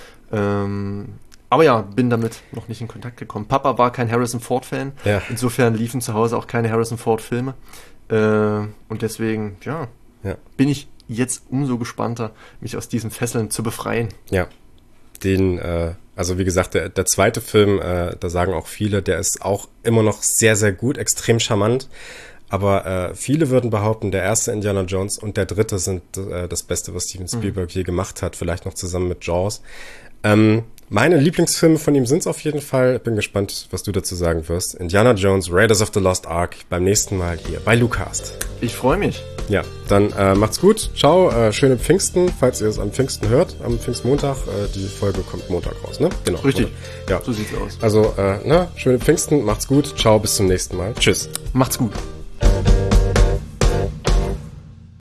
Aber ja, bin damit noch nicht in Kontakt gekommen. Papa war kein Harrison Ford-Fan, insofern liefen zu Hause auch keine Harrison Ford-Filme. Und deswegen, ja, bin ich jetzt umso gespannter, mich aus diesen Fesseln zu befreien. Ja, also wie gesagt, der zweite Film, da sagen auch viele, der ist auch immer noch sehr, sehr gut, extrem charmant. Aber viele würden behaupten, der erste Indiana Jones und der dritte sind das Beste, was Steven Spielberg je gemacht hat, vielleicht noch zusammen mit Jaws. Meine Lieblingsfilme von ihm sind's auf jeden Fall. Bin gespannt, was du dazu sagen wirst. Indiana Jones, Raiders of the Lost Ark, beim nächsten Mal hier bei Lucast. Ich freue mich. Ja, dann macht's gut. Ciao, schöne Pfingsten, falls ihr es am Pfingsten hört, am Pfingstmontag. Die Folge kommt Montag raus, ne? Genau. Richtig. Ja. So sieht's aus. Also, schöne Pfingsten, macht's gut. Ciao, bis zum nächsten Mal. Tschüss. Macht's gut.